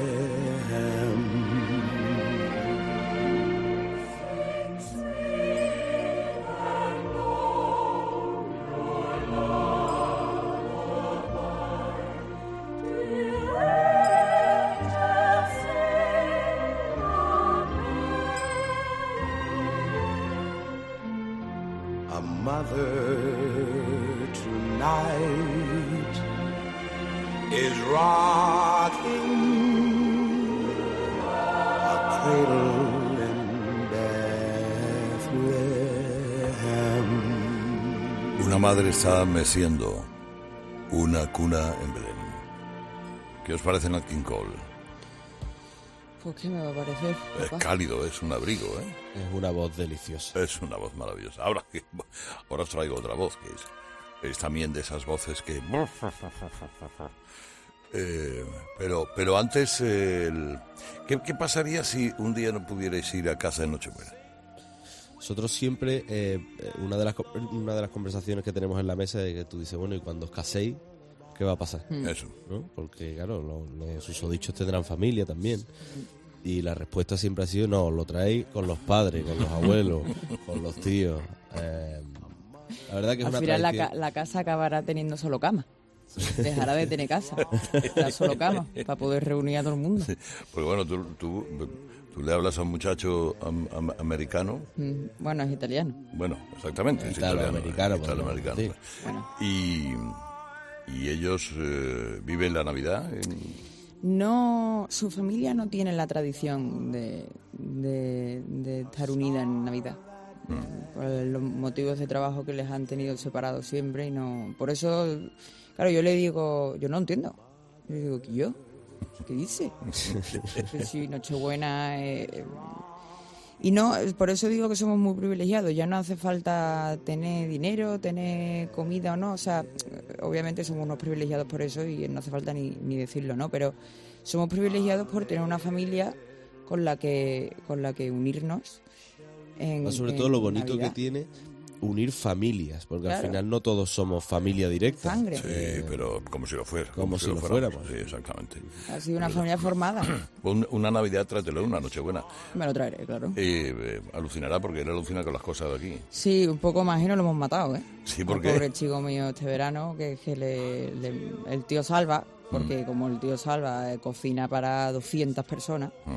[SPEAKER 5] A mother tonight is rocking a cradle in Bethlehem.
[SPEAKER 1] Una madre está meciendo una cuna en Belén. ¿Qué os parece Nat King Cole?
[SPEAKER 2] Pues qué me va a parecer,
[SPEAKER 1] Es
[SPEAKER 2] papá.
[SPEAKER 1] cálido, es un abrigo, ¿eh?
[SPEAKER 3] Es una voz deliciosa.
[SPEAKER 1] Es una voz maravillosa. Ahora, ahora os traigo otra voz, que es, es también de esas voces que... Eh, pero, pero antes, eh, el... ¿qué, ¿qué pasaría si un día no pudierais ir a casa de Nochebuena?
[SPEAKER 3] Nosotros siempre, eh, una, de las, co- una de las conversaciones que tenemos en la mesa es que tú dices, bueno, y cuando os caséis, ¿qué va a pasar?
[SPEAKER 1] Eso.
[SPEAKER 3] ¿No? Porque, claro, lo- los susodichos tendrán familia también. Y la respuesta siempre ha sido, no, lo traéis con los padres, con los abuelos, con los tíos. Eh, la verdad que es
[SPEAKER 2] Al
[SPEAKER 3] una
[SPEAKER 2] final la,
[SPEAKER 3] tradición.
[SPEAKER 2] ca- la casa acabará teniendo solo cama. Dejará de tener casa. Tendrá solo cama para poder reunir a todo el mundo.
[SPEAKER 1] Porque bueno, tú, tú, tú le hablas a un muchacho am- am- americano,
[SPEAKER 2] Mm, Bueno, es italiano.
[SPEAKER 1] bueno, exactamente, es
[SPEAKER 3] Italo-americano,
[SPEAKER 1] italiano,
[SPEAKER 3] podemos
[SPEAKER 1] italo-americano.
[SPEAKER 2] Bueno.
[SPEAKER 1] Y, y ellos eh, viven la Navidad en...
[SPEAKER 2] No, su familia no tiene la tradición de, de, de estar unida en Navidad. Por los motivos de trabajo que les han tenido separados siempre y no... Por eso, claro, yo le digo, yo no entiendo. Yo digo, ¿qué yo? ¿Qué dice? Que si Nochebuena... eh, y no, por eso digo que somos muy privilegiados. Ya no hace falta tener dinero, tener comida o no. O sea, obviamente somos unos privilegiados por eso y no hace falta ni, ni decirlo, ¿no? Pero somos privilegiados por tener una familia con la que, con la que unirnos. En,
[SPEAKER 3] Sobre
[SPEAKER 2] en
[SPEAKER 3] todo lo bonito
[SPEAKER 2] Navidad.
[SPEAKER 3] que tiene unir familias, porque al
[SPEAKER 2] Claro.
[SPEAKER 3] final no todos somos familia directa.
[SPEAKER 2] Sangre.
[SPEAKER 1] Sí, pero como si lo fuera.
[SPEAKER 3] como si lo fuéramos.
[SPEAKER 1] Sí, exactamente.
[SPEAKER 2] Ha sido una familia formada.
[SPEAKER 1] Un- una Navidad, trátelo, una Nochebuena.
[SPEAKER 2] Me lo traeré, claro.
[SPEAKER 1] Eh, eh, alucinará porque él alucina con las cosas de aquí.
[SPEAKER 2] Sí, un poco más y no lo hemos matado, ¿eh?
[SPEAKER 1] Sí, ¿por
[SPEAKER 2] Al
[SPEAKER 1] qué?
[SPEAKER 2] pobre chico mío este verano, que es que le, le- el tío Salva, porque como el tío Salva eh, cocina para doscientas personas,
[SPEAKER 1] Mm.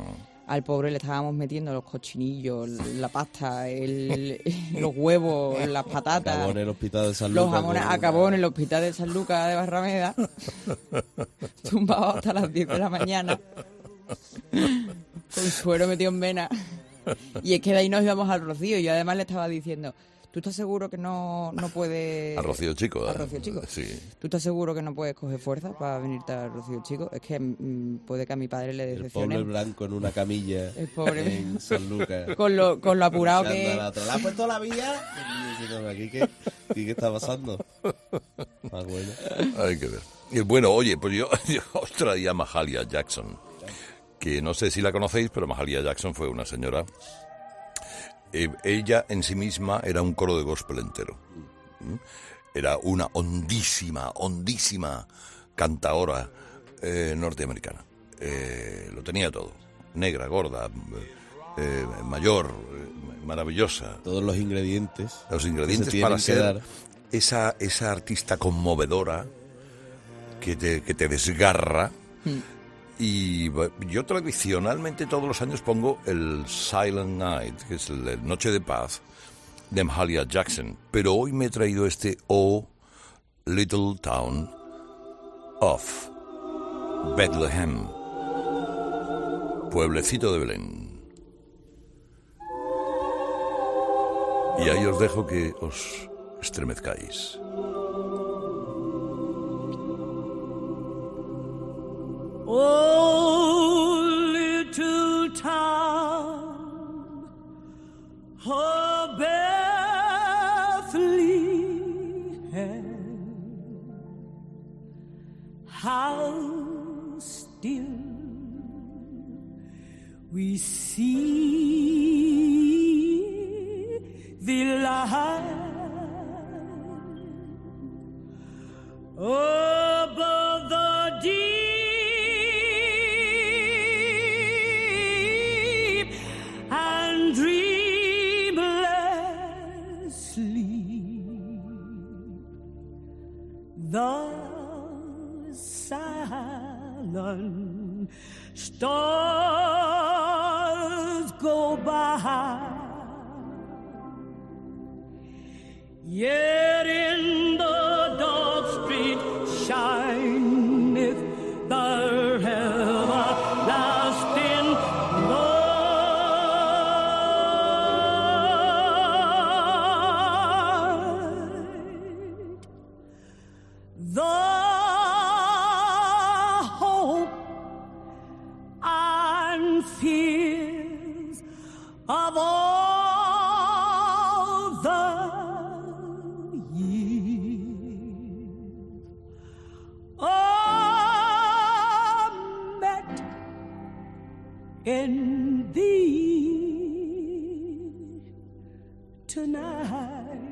[SPEAKER 2] al pobre le estábamos metiendo los cochinillos, la pasta, el, los huevos, las patatas.
[SPEAKER 3] Acabó en el hospital de San
[SPEAKER 2] Los
[SPEAKER 3] Lucas.
[SPEAKER 2] jamones,
[SPEAKER 3] con-
[SPEAKER 2] acabó en el hospital de San Lucas de Barrameda, tumbado hasta las diez de la mañana, con suero metido en vena. Y es que de ahí nos íbamos al Rocío. Y yo además le estaba diciendo, ¿tú estás seguro que no, no puedes...
[SPEAKER 1] A Rocío Chico.
[SPEAKER 2] A
[SPEAKER 1] ¿eh?
[SPEAKER 2] Rocío Chico.
[SPEAKER 1] Sí.
[SPEAKER 2] ¿Tú estás seguro que no puedes coger fuerza para venirte a Rocío Chico? Es que mm, puede que a mi padre le
[SPEAKER 3] El
[SPEAKER 2] decepcione.
[SPEAKER 3] pobre blanco en una camilla
[SPEAKER 2] El pobre.
[SPEAKER 3] en San Lucas.
[SPEAKER 2] Con lo, con lo apurado
[SPEAKER 3] Echando a
[SPEAKER 2] que...
[SPEAKER 3] la otra. ¿Le has puesto la vía? Y diciendo, ¿Aquí qué, aquí qué está pasando? Ah, bueno.
[SPEAKER 1] Hay que ver. Y bueno, oye, pues yo, yo os traía a Mahalia Jackson, que no sé si la conocéis, pero Mahalia Jackson fue una señora. Eh, ella en sí misma era un coro de gospel entero. ¿Mm? Era una hondísima, hondísima cantaora eh, norteamericana. Eh, lo tenía todo. Negra, gorda, eh, mayor, eh, maravillosa.
[SPEAKER 3] Todos los ingredientes.
[SPEAKER 1] Los
[SPEAKER 3] que
[SPEAKER 1] ingredientes
[SPEAKER 3] se
[SPEAKER 1] para
[SPEAKER 3] tienen que
[SPEAKER 1] ser
[SPEAKER 3] dar.
[SPEAKER 1] esa, esa artista conmovedora que te, que te desgarra. Y bu- yo tradicionalmente todos los años pongo el Silent Night, que es el, el Noche de Paz, de Mahalia Jackson. Pero hoy me he traído este Oh Little Town of Bethlehem, pueblecito de Belén. Y ahí os dejo que os estremezcáis.
[SPEAKER 4] Oh, little town of Bethlehem, how still we see the light above the deep and dreamless sleep. The silent stars go by, yet in the dark street shineth the everlasting light. The hope and fears of all the years are met in thee tonight.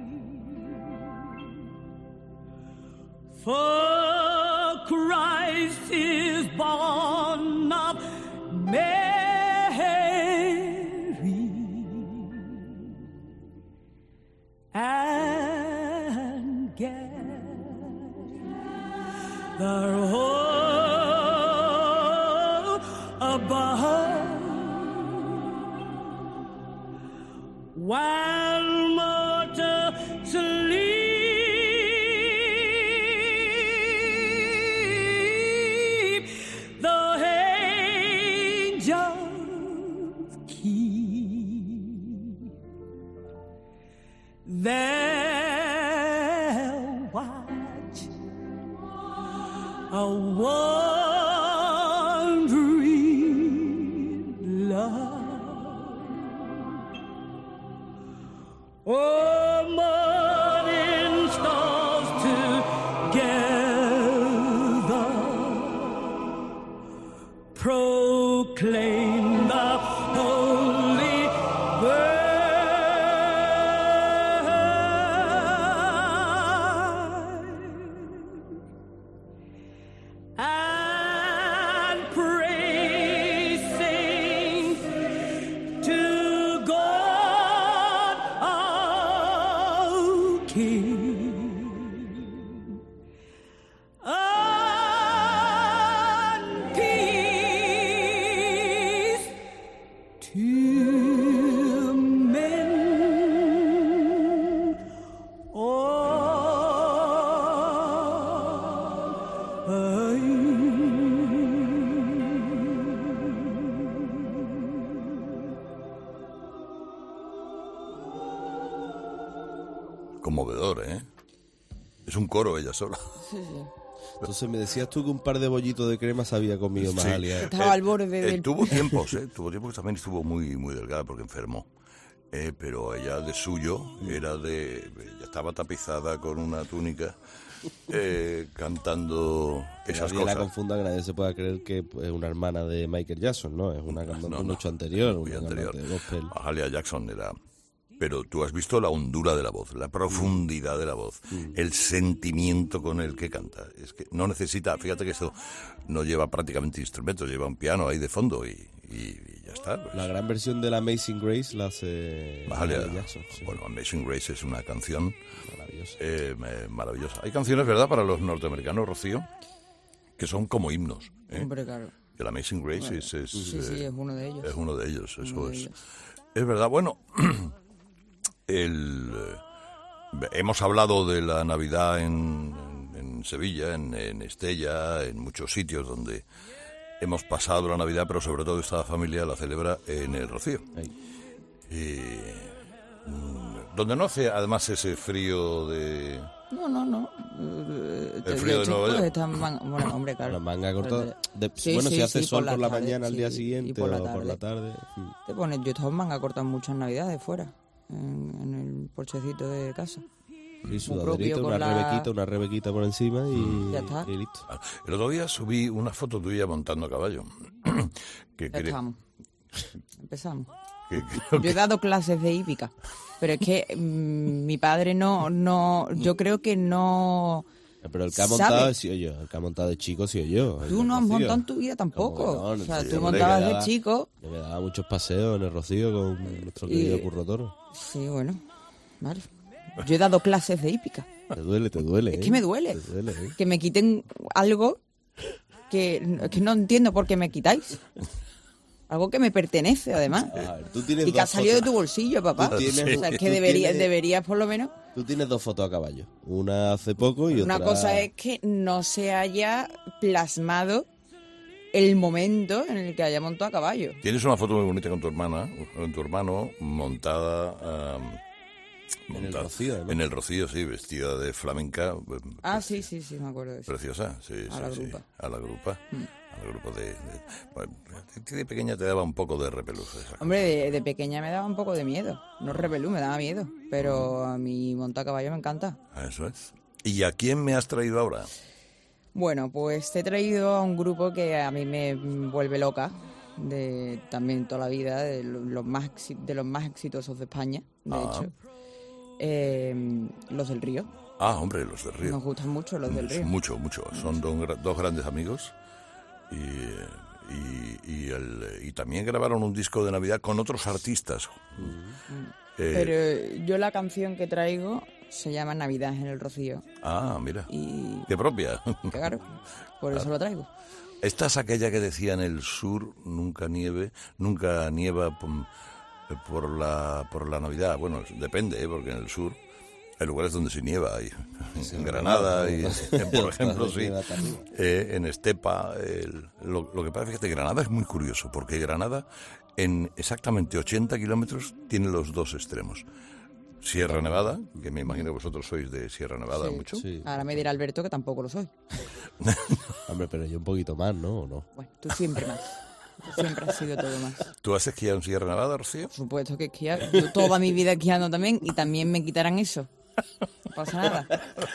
[SPEAKER 4] For Christ is born of Mary, and gather all above, while mortal sleep, the angels keep their watch, a wandering love. Oh, morning stars together proclaim the holy word, and praising to God our King, and peace
[SPEAKER 1] Conmovedor, ¿eh? Es un coro ella sola.
[SPEAKER 2] Sí, sí.
[SPEAKER 3] Entonces me decías tú que un par de bollitos de crema se había comido más
[SPEAKER 1] Sí.
[SPEAKER 3] Alia.
[SPEAKER 2] Estaba al borde del...
[SPEAKER 1] Eh, tuvo tiempos, ¿eh? Tuvo tiempos que también estuvo muy, muy delgada porque enfermó. Eh, pero ella de suyo era de... Ya estaba tapizada con una túnica eh, cantando esas
[SPEAKER 3] Nadie la
[SPEAKER 1] cosas.
[SPEAKER 3] confunda, que nadie se pueda creer que es una hermana de Michael Jackson, ¿no? Es una cantante
[SPEAKER 1] No, no,
[SPEAKER 3] mucho anterior,
[SPEAKER 1] muy
[SPEAKER 3] una
[SPEAKER 1] anterior.
[SPEAKER 3] cantante de gospel.
[SPEAKER 1] Alia Jackson era... Pero tú has visto la hondura de la voz, la profundidad de la voz, el sentimiento con el que canta. Es que no necesita, fíjate que esto no lleva prácticamente instrumentos, lleva un piano ahí de fondo y, y, y ya está. Pues.
[SPEAKER 3] La gran versión de la Amazing Grace la hace
[SPEAKER 1] Alia,
[SPEAKER 3] Michael Jackson. Sí,
[SPEAKER 1] bueno, Amazing Grace es una canción
[SPEAKER 3] maravillosa.
[SPEAKER 1] eh, eh, maravillosa. Hay canciones, ¿verdad?, para los norteamericanos, Rocío, que son como himnos. ¿eh?
[SPEAKER 2] Hombre, claro.
[SPEAKER 1] El Amazing Grace es, es,
[SPEAKER 2] Sí, sí,
[SPEAKER 1] eh,
[SPEAKER 2] es uno de ellos.
[SPEAKER 1] es uno de ellos, eso
[SPEAKER 2] Uno de
[SPEAKER 1] es.
[SPEAKER 2] ellos.
[SPEAKER 1] Es verdad, bueno, el, eh, hemos hablado de la Navidad en, en, en Sevilla, en, en Estella, en muchos sitios donde hemos pasado la Navidad, pero sobre todo esta familia la celebra en el Rocío.
[SPEAKER 3] Ahí.
[SPEAKER 1] Y, mm, donde no hace además ese frío de...
[SPEAKER 2] No, no, no. Eh,
[SPEAKER 1] El frío de Nueva York.
[SPEAKER 2] está man- Bueno, hombre, claro.
[SPEAKER 3] La manga corta. de-
[SPEAKER 2] Sí,
[SPEAKER 3] bueno,
[SPEAKER 2] sí,
[SPEAKER 3] si hace
[SPEAKER 2] sí,
[SPEAKER 3] sol
[SPEAKER 2] por
[SPEAKER 3] por
[SPEAKER 2] la
[SPEAKER 3] la,
[SPEAKER 2] tarde,
[SPEAKER 3] mañana al
[SPEAKER 2] sí,
[SPEAKER 3] día
[SPEAKER 2] y
[SPEAKER 3] siguiente
[SPEAKER 2] por la
[SPEAKER 3] o por la
[SPEAKER 2] tarde.
[SPEAKER 3] tarde. Mm.
[SPEAKER 2] Te pones, yo estaba en manga corta muchas navidades fuera, en, en el porchecito de casa.
[SPEAKER 3] Y sudaderita,
[SPEAKER 2] propio con
[SPEAKER 3] una
[SPEAKER 2] la-
[SPEAKER 3] rebequita, una rebequita por encima y,
[SPEAKER 2] Ya está.
[SPEAKER 3] y listo.
[SPEAKER 1] Ah, el otro día subí una foto tuya montando a caballo. que
[SPEAKER 2] Ya
[SPEAKER 1] cre-
[SPEAKER 2] estamos. Empezamos.
[SPEAKER 1] que creo
[SPEAKER 2] Yo he dado clases de hípica, pero es que mm, mi padre no, no, yo creo que no...
[SPEAKER 3] Pero el que ha
[SPEAKER 2] ¿Sabe?
[SPEAKER 3] montado he sido yo, el que ha montado de chico he sido yo.
[SPEAKER 2] Tú
[SPEAKER 3] el
[SPEAKER 2] no has
[SPEAKER 3] Rocío.
[SPEAKER 2] montado en tu vida tampoco.
[SPEAKER 3] ¿Cómo que no?
[SPEAKER 2] O sea,
[SPEAKER 3] Sí,
[SPEAKER 2] tú
[SPEAKER 3] hombre,
[SPEAKER 2] montabas
[SPEAKER 3] que
[SPEAKER 2] de
[SPEAKER 3] daba-
[SPEAKER 2] chico.
[SPEAKER 3] Yo me daba muchos paseos en el Rocío con nuestro
[SPEAKER 2] Y-
[SPEAKER 3] querido Curro Toro.
[SPEAKER 2] Sí, bueno, vale. Yo he dado clases de hípica.
[SPEAKER 3] Te duele, te duele.
[SPEAKER 2] Es
[SPEAKER 3] ¿eh?
[SPEAKER 2] que me duele.
[SPEAKER 3] Te duele, ¿eh?
[SPEAKER 2] Que me quiten algo que, que no entiendo por qué me quitáis. Algo que me pertenece, además.
[SPEAKER 3] A ver, tú tienes
[SPEAKER 2] Y que ha
[SPEAKER 3] dos
[SPEAKER 2] salido de
[SPEAKER 3] fotos.
[SPEAKER 2] tu bolsillo, papá.
[SPEAKER 3] Tú tienes-
[SPEAKER 2] O sea, es que
[SPEAKER 3] tú
[SPEAKER 2] deberías,
[SPEAKER 3] tienes-
[SPEAKER 2] deberías por lo menos...
[SPEAKER 3] Tú tienes dos fotos a caballo. Una hace poco y
[SPEAKER 2] Una
[SPEAKER 3] otra...
[SPEAKER 2] cosa es que no se haya plasmado el momento en el que haya montado a caballo.
[SPEAKER 1] Tienes una foto muy bonita con tu hermana, con tu hermano, montada... am,
[SPEAKER 3] En el
[SPEAKER 1] montada-
[SPEAKER 3] Rocío, además.
[SPEAKER 1] En el Rocío, sí, vestida de flamenca. eh,
[SPEAKER 2] Ah, sí, sí, sí, me acuerdo de eso.
[SPEAKER 1] Preciosa, sí,
[SPEAKER 2] A
[SPEAKER 1] sí,
[SPEAKER 2] la
[SPEAKER 1] sí.
[SPEAKER 2] grupa.
[SPEAKER 1] A la grupa. A la grupa de... de- bueno, a ti de pequeña te daba un poco de repelús esa
[SPEAKER 2] Hombre, de, de pequeña me daba un poco de miedo. No repelú, me daba miedo. Pero a mí montar a caballo me encanta.
[SPEAKER 1] cosa. Eso es. ¿Y a quién me has traído ahora?
[SPEAKER 2] Bueno, pues te he traído a un grupo que a mí me vuelve loca. De también toda la vida, de lo- los más, exi- de los más exitosos de España, de
[SPEAKER 1] Ah.
[SPEAKER 2] hecho. Eh, los del Río.
[SPEAKER 1] Ah, hombre, los del Río.
[SPEAKER 2] Nos gustan mucho los del Río.
[SPEAKER 1] Mucho, mucho. Son dos, gra- dos grandes amigos y, y, y, el- y también grabaron un disco de Navidad con otros artistas. Eh,
[SPEAKER 2] Pero yo la canción que traigo se llama Navidad en el Rocío.
[SPEAKER 1] Ah, mira,
[SPEAKER 2] Y
[SPEAKER 1] qué propia.
[SPEAKER 2] claro, por eso lo traigo.
[SPEAKER 1] Esta es aquella que decía en el sur, nunca nieve, nunca nieva por, por la, por la Navidad. Bueno, depende, ¿eh? Porque en el sur hay lugares donde se nieva, y, en Granada, y, por ejemplo, sí, eh, en Estepa. el- lo, lo que pasa, fíjate, Granada es muy curioso, porque Granada, en exactamente ochenta kilómetros, tiene los dos extremos. Sierra Nevada, que me imagino que vosotros sois de Sierra Nevada
[SPEAKER 2] Sí.
[SPEAKER 1] mucho.
[SPEAKER 3] Sí.
[SPEAKER 2] Ahora me dirá Alberto que tampoco lo soy.
[SPEAKER 3] Hombre, pero yo un poquito más, ¿no? ¿O no?
[SPEAKER 2] Bueno, tú siempre más. Tú siempre has sido todo más.
[SPEAKER 1] ¿Tú has esquiado en Sierra Nevada, Rocío?
[SPEAKER 2] Por supuesto que esquiar. Yo toda mi vida esquiando también y también me quitarán eso. No pasa nada.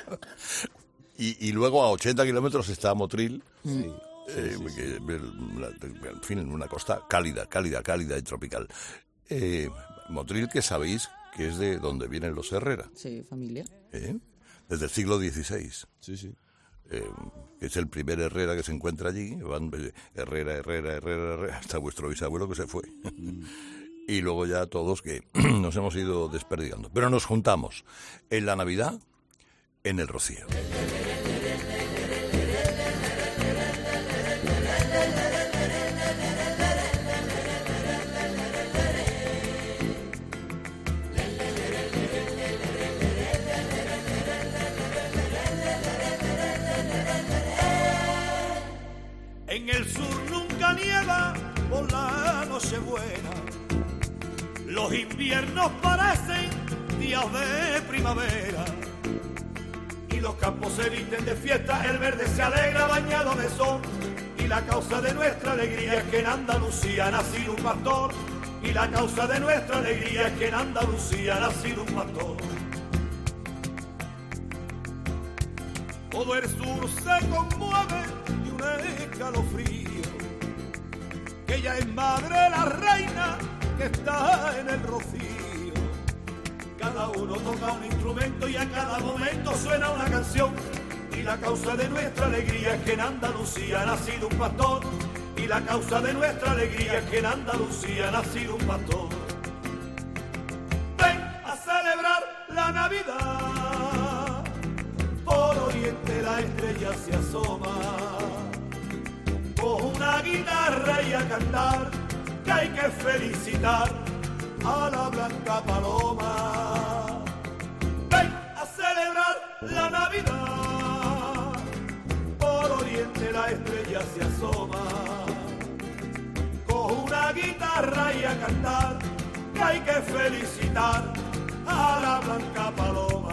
[SPEAKER 1] Y, y luego a ochenta kilómetros está Motril,
[SPEAKER 3] Sí.
[SPEAKER 1] eh, que, el- la- en fin, en una costa cálida, cálida, cálida y tropical. Eh, Motril, que sabéis que es de donde vienen los Herrera,
[SPEAKER 2] Sí, familia.
[SPEAKER 1] ¿eh? Desde el siglo dieciséis.
[SPEAKER 3] Sí, sí.
[SPEAKER 1] Eh, que es el primer Herrera que se encuentra allí. Van eh, Herrera, Herrera, Herrera, Herrera, hasta vuestro bisabuelo que se fue. Y luego ya todos que nos hemos ido desperdigando. Pero nos juntamos en la Navidad en el Rocío.
[SPEAKER 5] En el sur nunca nieva por la Nochebuena. Los inviernos parecen días de primavera. Y los campos se visten de fiesta, el verde se alegra bañado de sol. Y la causa de nuestra alegría es que en Andalucía ha nacido un pastor. Y la causa de nuestra alegría es que en Andalucía ha nacido un pastor. Todo el sur se conmueve y un escalofrío, que ella es madre la reina que está en el rocío. Cada uno toca un instrumento y a cada momento suena una canción. Y la causa de nuestra alegría es que en Andalucía ha nacido un pastor. Y la causa de nuestra alegría es que en Andalucía ha nacido un pastor. Ven a celebrar la Navidad, por oriente la estrella se asoma. Con una guitarra y a cantar, que hay que felicitar a la blanca paloma. Ven a celebrar la Navidad, por oriente la estrella se asoma. Con una guitarra y a cantar, que hay que felicitar a la blanca paloma.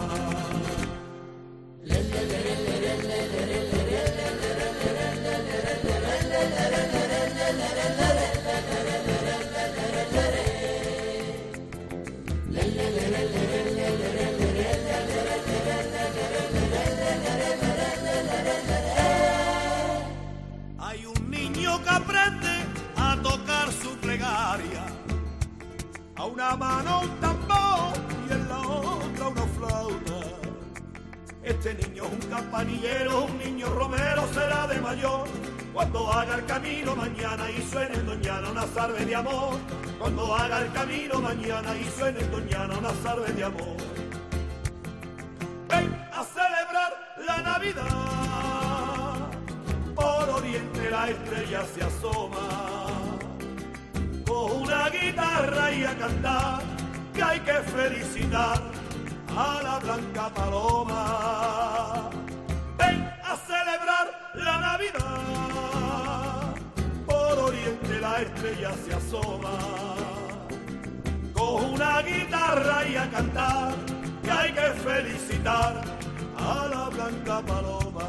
[SPEAKER 5] Hay un niño que aprende a tocar su plegaria, a una mano un tambor y en la otra una flauta. Este niño es un campanillero, un niño romero será de mayor, cuando haga el camino mañana y suene en Doñana una salve de amor. Cuando haga el camino mañana y suene en Doñana una salve de amor. Ven a celebrar la Navidad, por oriente la estrella se asoma. Con una guitarra y a cantar, que hay que felicitar a la blanca paloma. Ven a celebrar la Navidad, por oriente la estrella se asoma. Con una guitarra y a cantar, que hay que felicitar a la blanca paloma.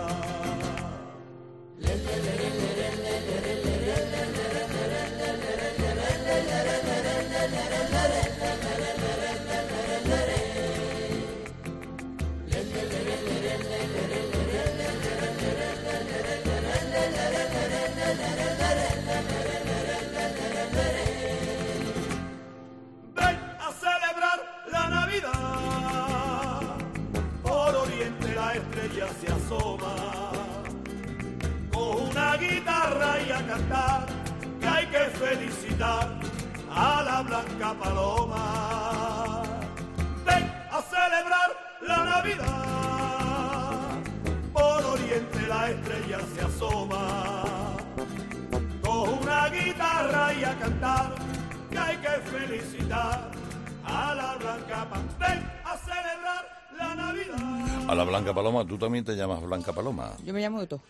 [SPEAKER 5] Ven a celebrar la Navidad, por oriente la estrella se asoma. Con una guitarra y a cantar, que hay que felicitar a la blanca paloma. Ven a celebrar la Navidad, por oriente la estrella se asoma. Con una guitarra y a cantar, que hay que felicitar a la blanca paloma. Ven a celebrar la Navidad.
[SPEAKER 1] A la Blanca Paloma, tú también te llamas Blanca Paloma.
[SPEAKER 2] Yo me llamo de todo.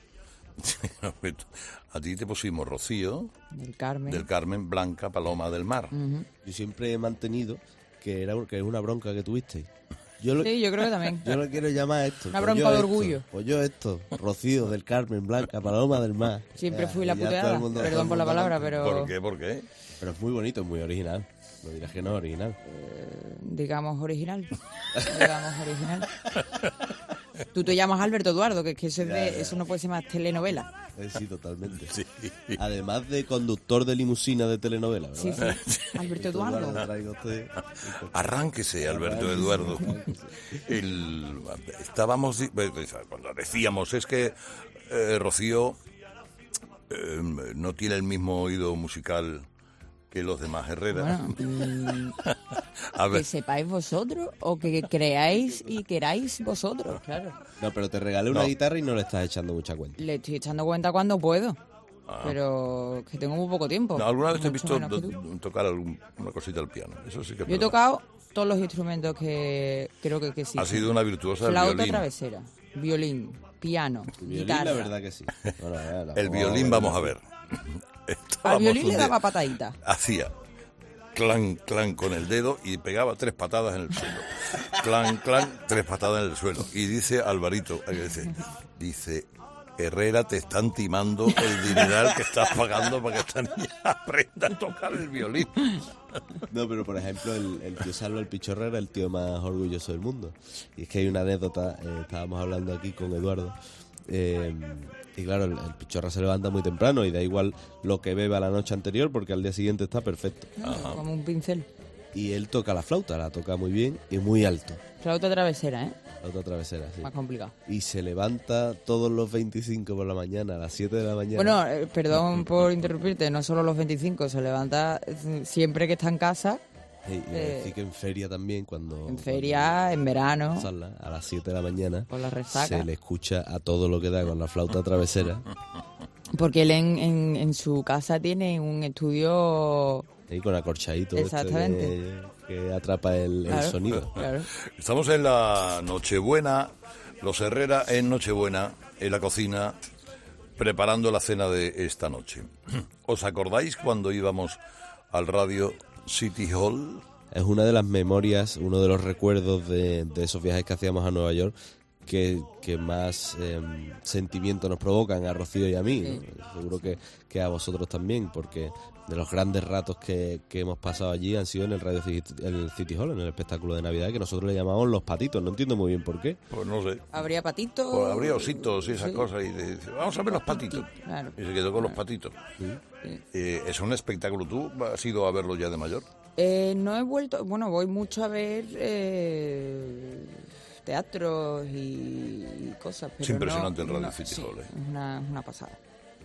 [SPEAKER 1] A ti te pusimos Rocío
[SPEAKER 2] Del Carmen.
[SPEAKER 1] del Carmen, Blanca Paloma del Mar.
[SPEAKER 2] Ujú.
[SPEAKER 3] Yo siempre he mantenido que era que es una bronca que tuvisteis. Yo lo,
[SPEAKER 2] Sí, yo creo que también.
[SPEAKER 3] yo lo quiero llamar esto.
[SPEAKER 2] Una
[SPEAKER 3] pues
[SPEAKER 2] bronca
[SPEAKER 3] yo
[SPEAKER 2] de
[SPEAKER 3] esto,
[SPEAKER 2] orgullo.
[SPEAKER 3] Pues yo esto, Rocío del Carmen, Blanca, Paloma del Mar.
[SPEAKER 2] Siempre
[SPEAKER 3] Ya,
[SPEAKER 2] fui la
[SPEAKER 3] ya todo el
[SPEAKER 2] puteada.
[SPEAKER 3] mundo- todo el
[SPEAKER 2] Perdón por la
[SPEAKER 3] mundo
[SPEAKER 2] palabra,
[SPEAKER 3] lo-
[SPEAKER 2] pero
[SPEAKER 1] ¿Por qué? ¿Por qué?
[SPEAKER 3] Pero es muy bonito, es muy original. No dirás que no es original.
[SPEAKER 2] digamos original. digamos original. Tú te llamas Alberto Eduardo, que, que eso, es de,
[SPEAKER 3] Ya, ya.
[SPEAKER 2] eso no puede ser más telenovela.
[SPEAKER 3] Eh, sí, totalmente.
[SPEAKER 1] Sí.
[SPEAKER 3] Además de conductor de limusina de telenovela, ¿verdad?
[SPEAKER 2] Sí, sí. Alberto Eduardo.
[SPEAKER 3] Traigo usted-
[SPEAKER 1] Arránquese, Alberto Eduardo. El- estábamos, di- cuando decíamos, es que eh, Rocío eh, no tiene el mismo oído musical que los demás Herrera.
[SPEAKER 2] Bueno, mm,
[SPEAKER 1] A ver,
[SPEAKER 2] que sepáis vosotros o que creáis y queráis vosotros, claro.
[SPEAKER 3] No, pero te regalé una
[SPEAKER 1] No.
[SPEAKER 3] guitarra y no le estás echando mucha cuenta.
[SPEAKER 2] Le estoy echando cuenta cuando puedo, pero que tengo muy poco tiempo.
[SPEAKER 1] no, ¿alguna vez te he
[SPEAKER 2] mucho
[SPEAKER 1] visto
[SPEAKER 2] menos que
[SPEAKER 1] to-
[SPEAKER 2] tú.
[SPEAKER 1] tocar algún- una cosita al piano? Eso sí que es
[SPEAKER 2] Yo he
[SPEAKER 1] verdad.
[SPEAKER 2] tocado todos los instrumentos que creo que, que sí.
[SPEAKER 1] Ha sido una virtuosa del
[SPEAKER 2] Flauta
[SPEAKER 1] violín.
[SPEAKER 2] travesera, violín, piano,
[SPEAKER 3] El violín,
[SPEAKER 2] guitarra.
[SPEAKER 3] la verdad que sí. Bueno, ya,
[SPEAKER 1] El
[SPEAKER 3] tampoco-
[SPEAKER 1] violín, vamos a ver.
[SPEAKER 2] Al
[SPEAKER 1] Estábamos
[SPEAKER 2] violín
[SPEAKER 1] un
[SPEAKER 2] le
[SPEAKER 1] día-
[SPEAKER 2] daba pataditas.
[SPEAKER 1] Hacía clan, clan con el dedo y pegaba tres patadas en el suelo. Clan, clan, tres patadas en el suelo. Y dice Alvarito, dice, dice, Herrera, te están timando el dineral que estás pagando para que esta niña aprenda a tocar el violín.
[SPEAKER 3] No, pero por ejemplo, el, el tío Salva, el Pichorra, era el tío más orgulloso del mundo. Y es que hay una anécdota, eh, estábamos hablando aquí con Eduardo, eh, y claro, el, el Pichorra se levanta muy temprano y da igual lo que beba la noche anterior porque al día siguiente está perfecto.
[SPEAKER 2] Ah, como un pincel.
[SPEAKER 3] Y él toca la flauta, la toca muy bien y muy alto.
[SPEAKER 2] Flauta travesera, ¿eh?
[SPEAKER 3] Flauta travesera, sí.
[SPEAKER 2] Más complicado.
[SPEAKER 3] Y se levanta todos los veinticinco por la mañana, a las siete de la mañana.
[SPEAKER 2] Bueno, eh, perdón por interrumpirte, no solo los veinticinco, se levanta eh, siempre que está en casa.
[SPEAKER 3] Sí, y
[SPEAKER 2] eh,
[SPEAKER 3] decir que en feria también, cuando...
[SPEAKER 2] En feria, en verano.
[SPEAKER 3] Sala, a las siete de la mañana
[SPEAKER 2] Con la resaca.
[SPEAKER 3] se le escucha a todo lo que da con la flauta travesera.
[SPEAKER 2] Porque él en, en, en su casa tiene un estudio...
[SPEAKER 3] Y con acorchadito este
[SPEAKER 2] Exactamente.
[SPEAKER 3] que, que atrapa el, el
[SPEAKER 2] Claro,
[SPEAKER 3] sonido.
[SPEAKER 2] claro.
[SPEAKER 1] Estamos en la Nochebuena, los Herrera en Nochebuena, en la cocina, preparando la cena de esta noche. ¿Os acordáis cuando íbamos al Radio City Hall?
[SPEAKER 3] Es una de las memorias, uno de los recuerdos de, de esos viajes que hacíamos a Nueva York que, que más eh, sentimiento nos provocan a Rocío y a mí,
[SPEAKER 2] Sí.
[SPEAKER 3] ¿no? Seguro que, que a vosotros también, porque de los grandes ratos que, que hemos pasado allí han sido en el Radio City, en el City Hall, en el espectáculo de Navidad, que nosotros le llamamos Los Patitos. No entiendo muy bien por qué.
[SPEAKER 1] Pues no sé.
[SPEAKER 2] Habría patitos.
[SPEAKER 1] Pues habría ositos y esas
[SPEAKER 2] Sí.
[SPEAKER 1] cosas. Y dice, vamos a ver los patitos.
[SPEAKER 2] Claro.
[SPEAKER 1] Y se quedó con los patitos. Eh, es un espectáculo. ¿Tú has ido a verlo ya de mayor?
[SPEAKER 2] Eh, no he vuelto, bueno, voy mucho a ver eh, teatros y, y cosas. Pero
[SPEAKER 1] Es impresionante
[SPEAKER 2] no-
[SPEAKER 1] el Radio
[SPEAKER 2] no-
[SPEAKER 1] City
[SPEAKER 2] sí,
[SPEAKER 1] Hall, ¿eh?
[SPEAKER 2] Es una, es una pasada.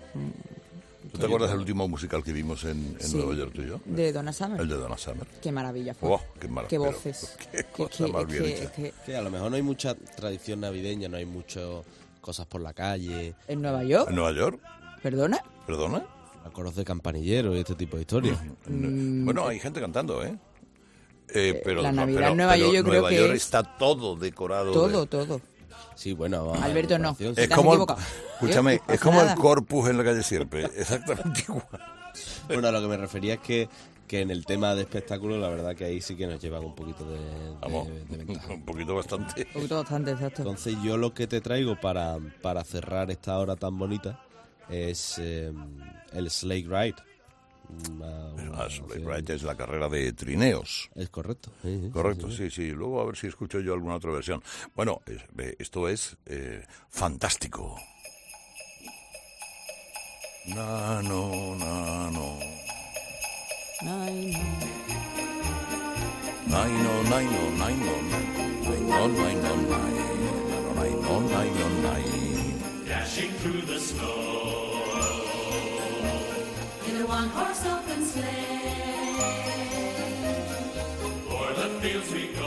[SPEAKER 1] ¿Tú te acuerdas del último musical que vimos en, en
[SPEAKER 2] Sí.
[SPEAKER 1] Nueva York tú y yo?
[SPEAKER 2] De Donna Summer.
[SPEAKER 1] El de Donna Summer.
[SPEAKER 2] Qué maravilla fue.
[SPEAKER 1] ¡Oh, qué maravilla!
[SPEAKER 2] Qué voces.
[SPEAKER 1] ¡Qué
[SPEAKER 2] Que-
[SPEAKER 1] cosa
[SPEAKER 2] que-
[SPEAKER 1] más
[SPEAKER 2] es
[SPEAKER 1] bien
[SPEAKER 2] que-
[SPEAKER 1] hecha!
[SPEAKER 2] es que
[SPEAKER 3] Que a lo mejor no hay mucha tradición navideña, no hay muchas cosas por la calle,
[SPEAKER 2] ¿En Nueva York?
[SPEAKER 1] ¿En Nueva York?
[SPEAKER 2] ¿Perdona?
[SPEAKER 1] ¿Perdona?
[SPEAKER 3] coros de campanilleros y este tipo de historias.
[SPEAKER 1] Bueno, hay gente cantando, ¿eh? Eh, pero,
[SPEAKER 2] la
[SPEAKER 1] no,
[SPEAKER 2] Navidad
[SPEAKER 1] pero-
[SPEAKER 2] en Nueva
[SPEAKER 1] pero
[SPEAKER 2] York yo creo
[SPEAKER 1] Nueva
[SPEAKER 2] que
[SPEAKER 1] York
[SPEAKER 2] es-
[SPEAKER 1] está todo decorado.
[SPEAKER 2] Todo,
[SPEAKER 1] de-
[SPEAKER 2] todo.
[SPEAKER 3] Sí, bueno, vamos a ver,
[SPEAKER 2] Alberto, no.
[SPEAKER 3] decoración,
[SPEAKER 2] Te
[SPEAKER 1] Es
[SPEAKER 2] has
[SPEAKER 1] como el,
[SPEAKER 2] equivocado.
[SPEAKER 1] escúchame,
[SPEAKER 2] ¿Eh?
[SPEAKER 1] es
[SPEAKER 2] Pasa
[SPEAKER 1] como el
[SPEAKER 2] nada.
[SPEAKER 1] Corpus en la calle Sierpe, exactamente igual.
[SPEAKER 3] Bueno, a lo que me refería es que, que en el tema de espectáculo, la verdad que ahí sí que nos llevan un poquito de, de-
[SPEAKER 1] Vamos,
[SPEAKER 3] de ventaja.
[SPEAKER 1] un poquito bastante.
[SPEAKER 2] Un poquito bastante, exacto.
[SPEAKER 3] Entonces yo lo que te traigo para, para cerrar esta hora tan bonita es eh, el Sleigh Ride. Una- una
[SPEAKER 1] Ah, Sleigh
[SPEAKER 3] canción-
[SPEAKER 1] Ride es la carrera de trineos.
[SPEAKER 3] Es correcto. sí, sí,
[SPEAKER 1] Correcto,
[SPEAKER 3] sí,
[SPEAKER 1] sí,
[SPEAKER 3] sí.
[SPEAKER 1] sí. Luego a ver si escucho yo alguna otra versión. Bueno, es- ve, esto es eh, fantástico. Nano, nano.
[SPEAKER 2] Ay, no.
[SPEAKER 1] Naino, naino, naino, naino, naino, naino, naino, naino, naino.
[SPEAKER 6] Dashing through the snow
[SPEAKER 7] in a one-horse open sleigh.
[SPEAKER 6] o'er the fields we go.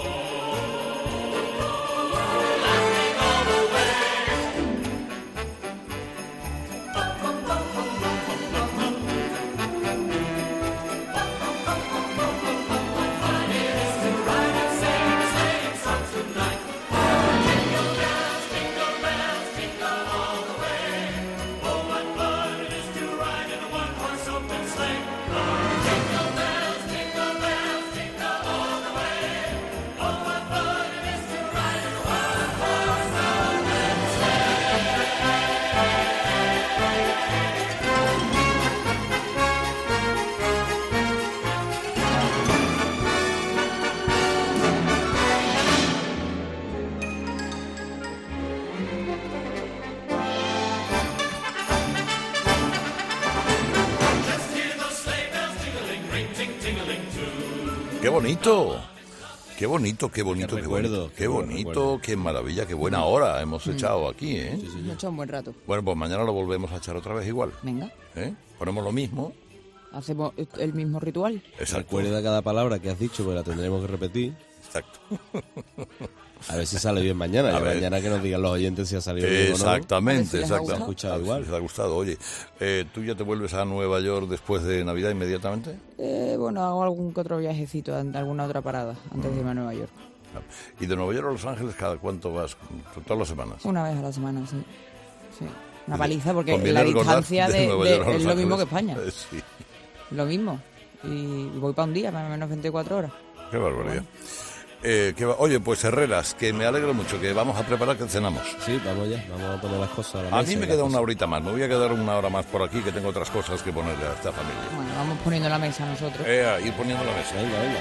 [SPEAKER 1] ¡Qué bonito! ¡Qué bonito, qué bonito,
[SPEAKER 3] Qué
[SPEAKER 1] qué, bonito!
[SPEAKER 3] recuerdo,
[SPEAKER 1] ¡Qué
[SPEAKER 3] qué
[SPEAKER 1] bonito,
[SPEAKER 3] recuerdo.
[SPEAKER 1] qué maravilla, qué buena hora hemos echado aquí, ¿eh?
[SPEAKER 2] Me he echado un buen rato.
[SPEAKER 1] Bueno, pues mañana lo volvemos a echar otra vez igual,
[SPEAKER 2] Venga,
[SPEAKER 1] ¿eh? Ponemos lo mismo.
[SPEAKER 2] hacemos el mismo ritual.
[SPEAKER 1] Exacto.
[SPEAKER 3] Recuerda cada palabra que has dicho, porque la tendremos que repetir.
[SPEAKER 1] Exacto.
[SPEAKER 3] A ver si sale bien mañana.
[SPEAKER 1] A
[SPEAKER 3] Y
[SPEAKER 1] ver.
[SPEAKER 3] mañana que nos digan los oyentes si ha salido bien o no.
[SPEAKER 1] Exactamente,
[SPEAKER 2] A ver si les ha
[SPEAKER 1] exactamente.
[SPEAKER 2] gustado.
[SPEAKER 1] A ver si
[SPEAKER 3] igual.
[SPEAKER 1] les ha gustado. Oye, eh, ¿tú ya te vuelves a Nueva York después de Navidad inmediatamente?
[SPEAKER 2] Eh, bueno, hago algún que otro viajecito, an- alguna otra parada antes de irme a Nueva York.
[SPEAKER 1] ¿Y de Nueva York a Los Ángeles cada cuánto vas? ¿Todas las semanas?
[SPEAKER 2] Una vez a la semana, sí. Sí. Una paliza porque
[SPEAKER 1] Conviene
[SPEAKER 2] la
[SPEAKER 1] recordar
[SPEAKER 2] distancia de,
[SPEAKER 1] Nueva
[SPEAKER 2] de-
[SPEAKER 1] York a Los
[SPEAKER 2] es lo mismo que
[SPEAKER 1] Ángeles.
[SPEAKER 2] España.
[SPEAKER 1] Eh, sí.
[SPEAKER 2] Lo mismo. Y voy para un día, para menos veinticuatro horas.
[SPEAKER 1] Qué barbaridad. Eh, que va- Oye, pues Herreras, que me alegro mucho, que vamos a preparar que cenamos.
[SPEAKER 3] Sí, vamos ya, vamos a poner las cosas a la
[SPEAKER 1] A
[SPEAKER 3] mesa
[SPEAKER 1] mí
[SPEAKER 3] y
[SPEAKER 1] me
[SPEAKER 3] las
[SPEAKER 1] queda una
[SPEAKER 3] cosas.
[SPEAKER 1] horita más, me voy a quedar una hora más por aquí, que tengo otras cosas que ponerle a esta familia.
[SPEAKER 2] Bueno, vamos poniendo la mesa nosotros.
[SPEAKER 1] Eh, a ir poniendo la mesa.
[SPEAKER 3] Venga, venga.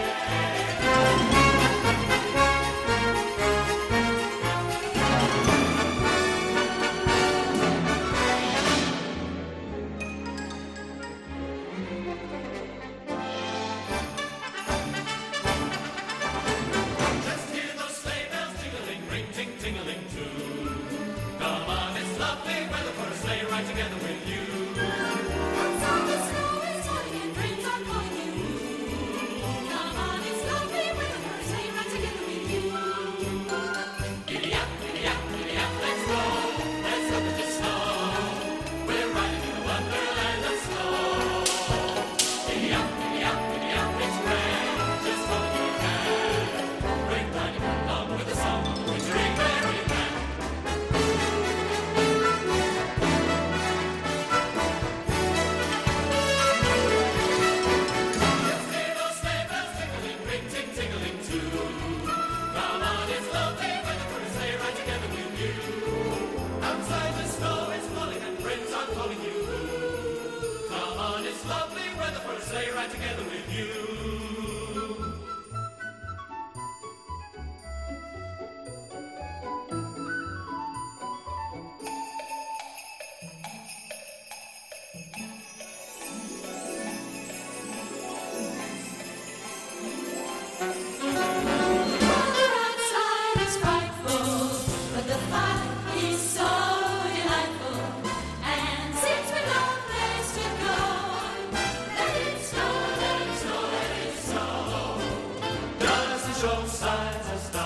[SPEAKER 6] Just hear those sleigh bells jingling, ring, ting, tingling too. Come on, it's lovely weather for a sleigh ride together with you.
[SPEAKER 7] Outside the snow is falling and rains are falling you. Come on, it's lovely weather for a sleigh ride together with you.
[SPEAKER 6] Giddy up, giddy up, giddy up, let's go. Let's look at the snow. We're riding in a wonderland of snow. Giddy up, giddy up, giddy up, it's grand. Just hold your hand. Ring, riding along with the song, which ring very grand. Just hear those sleigh bells jingling, ring, ting, tingling too. Come on, it's lovely weather for a sleigh ride together with you. Outside the snow is falling and friends are calling you. Come on, it's lovely weather for a sleigh ride together with you.
[SPEAKER 7] Weather outside is frightful, but the fun is so delightful. And since we've no place to go, let it snow, let it snow, let it snow.
[SPEAKER 6] Does the show signs a star?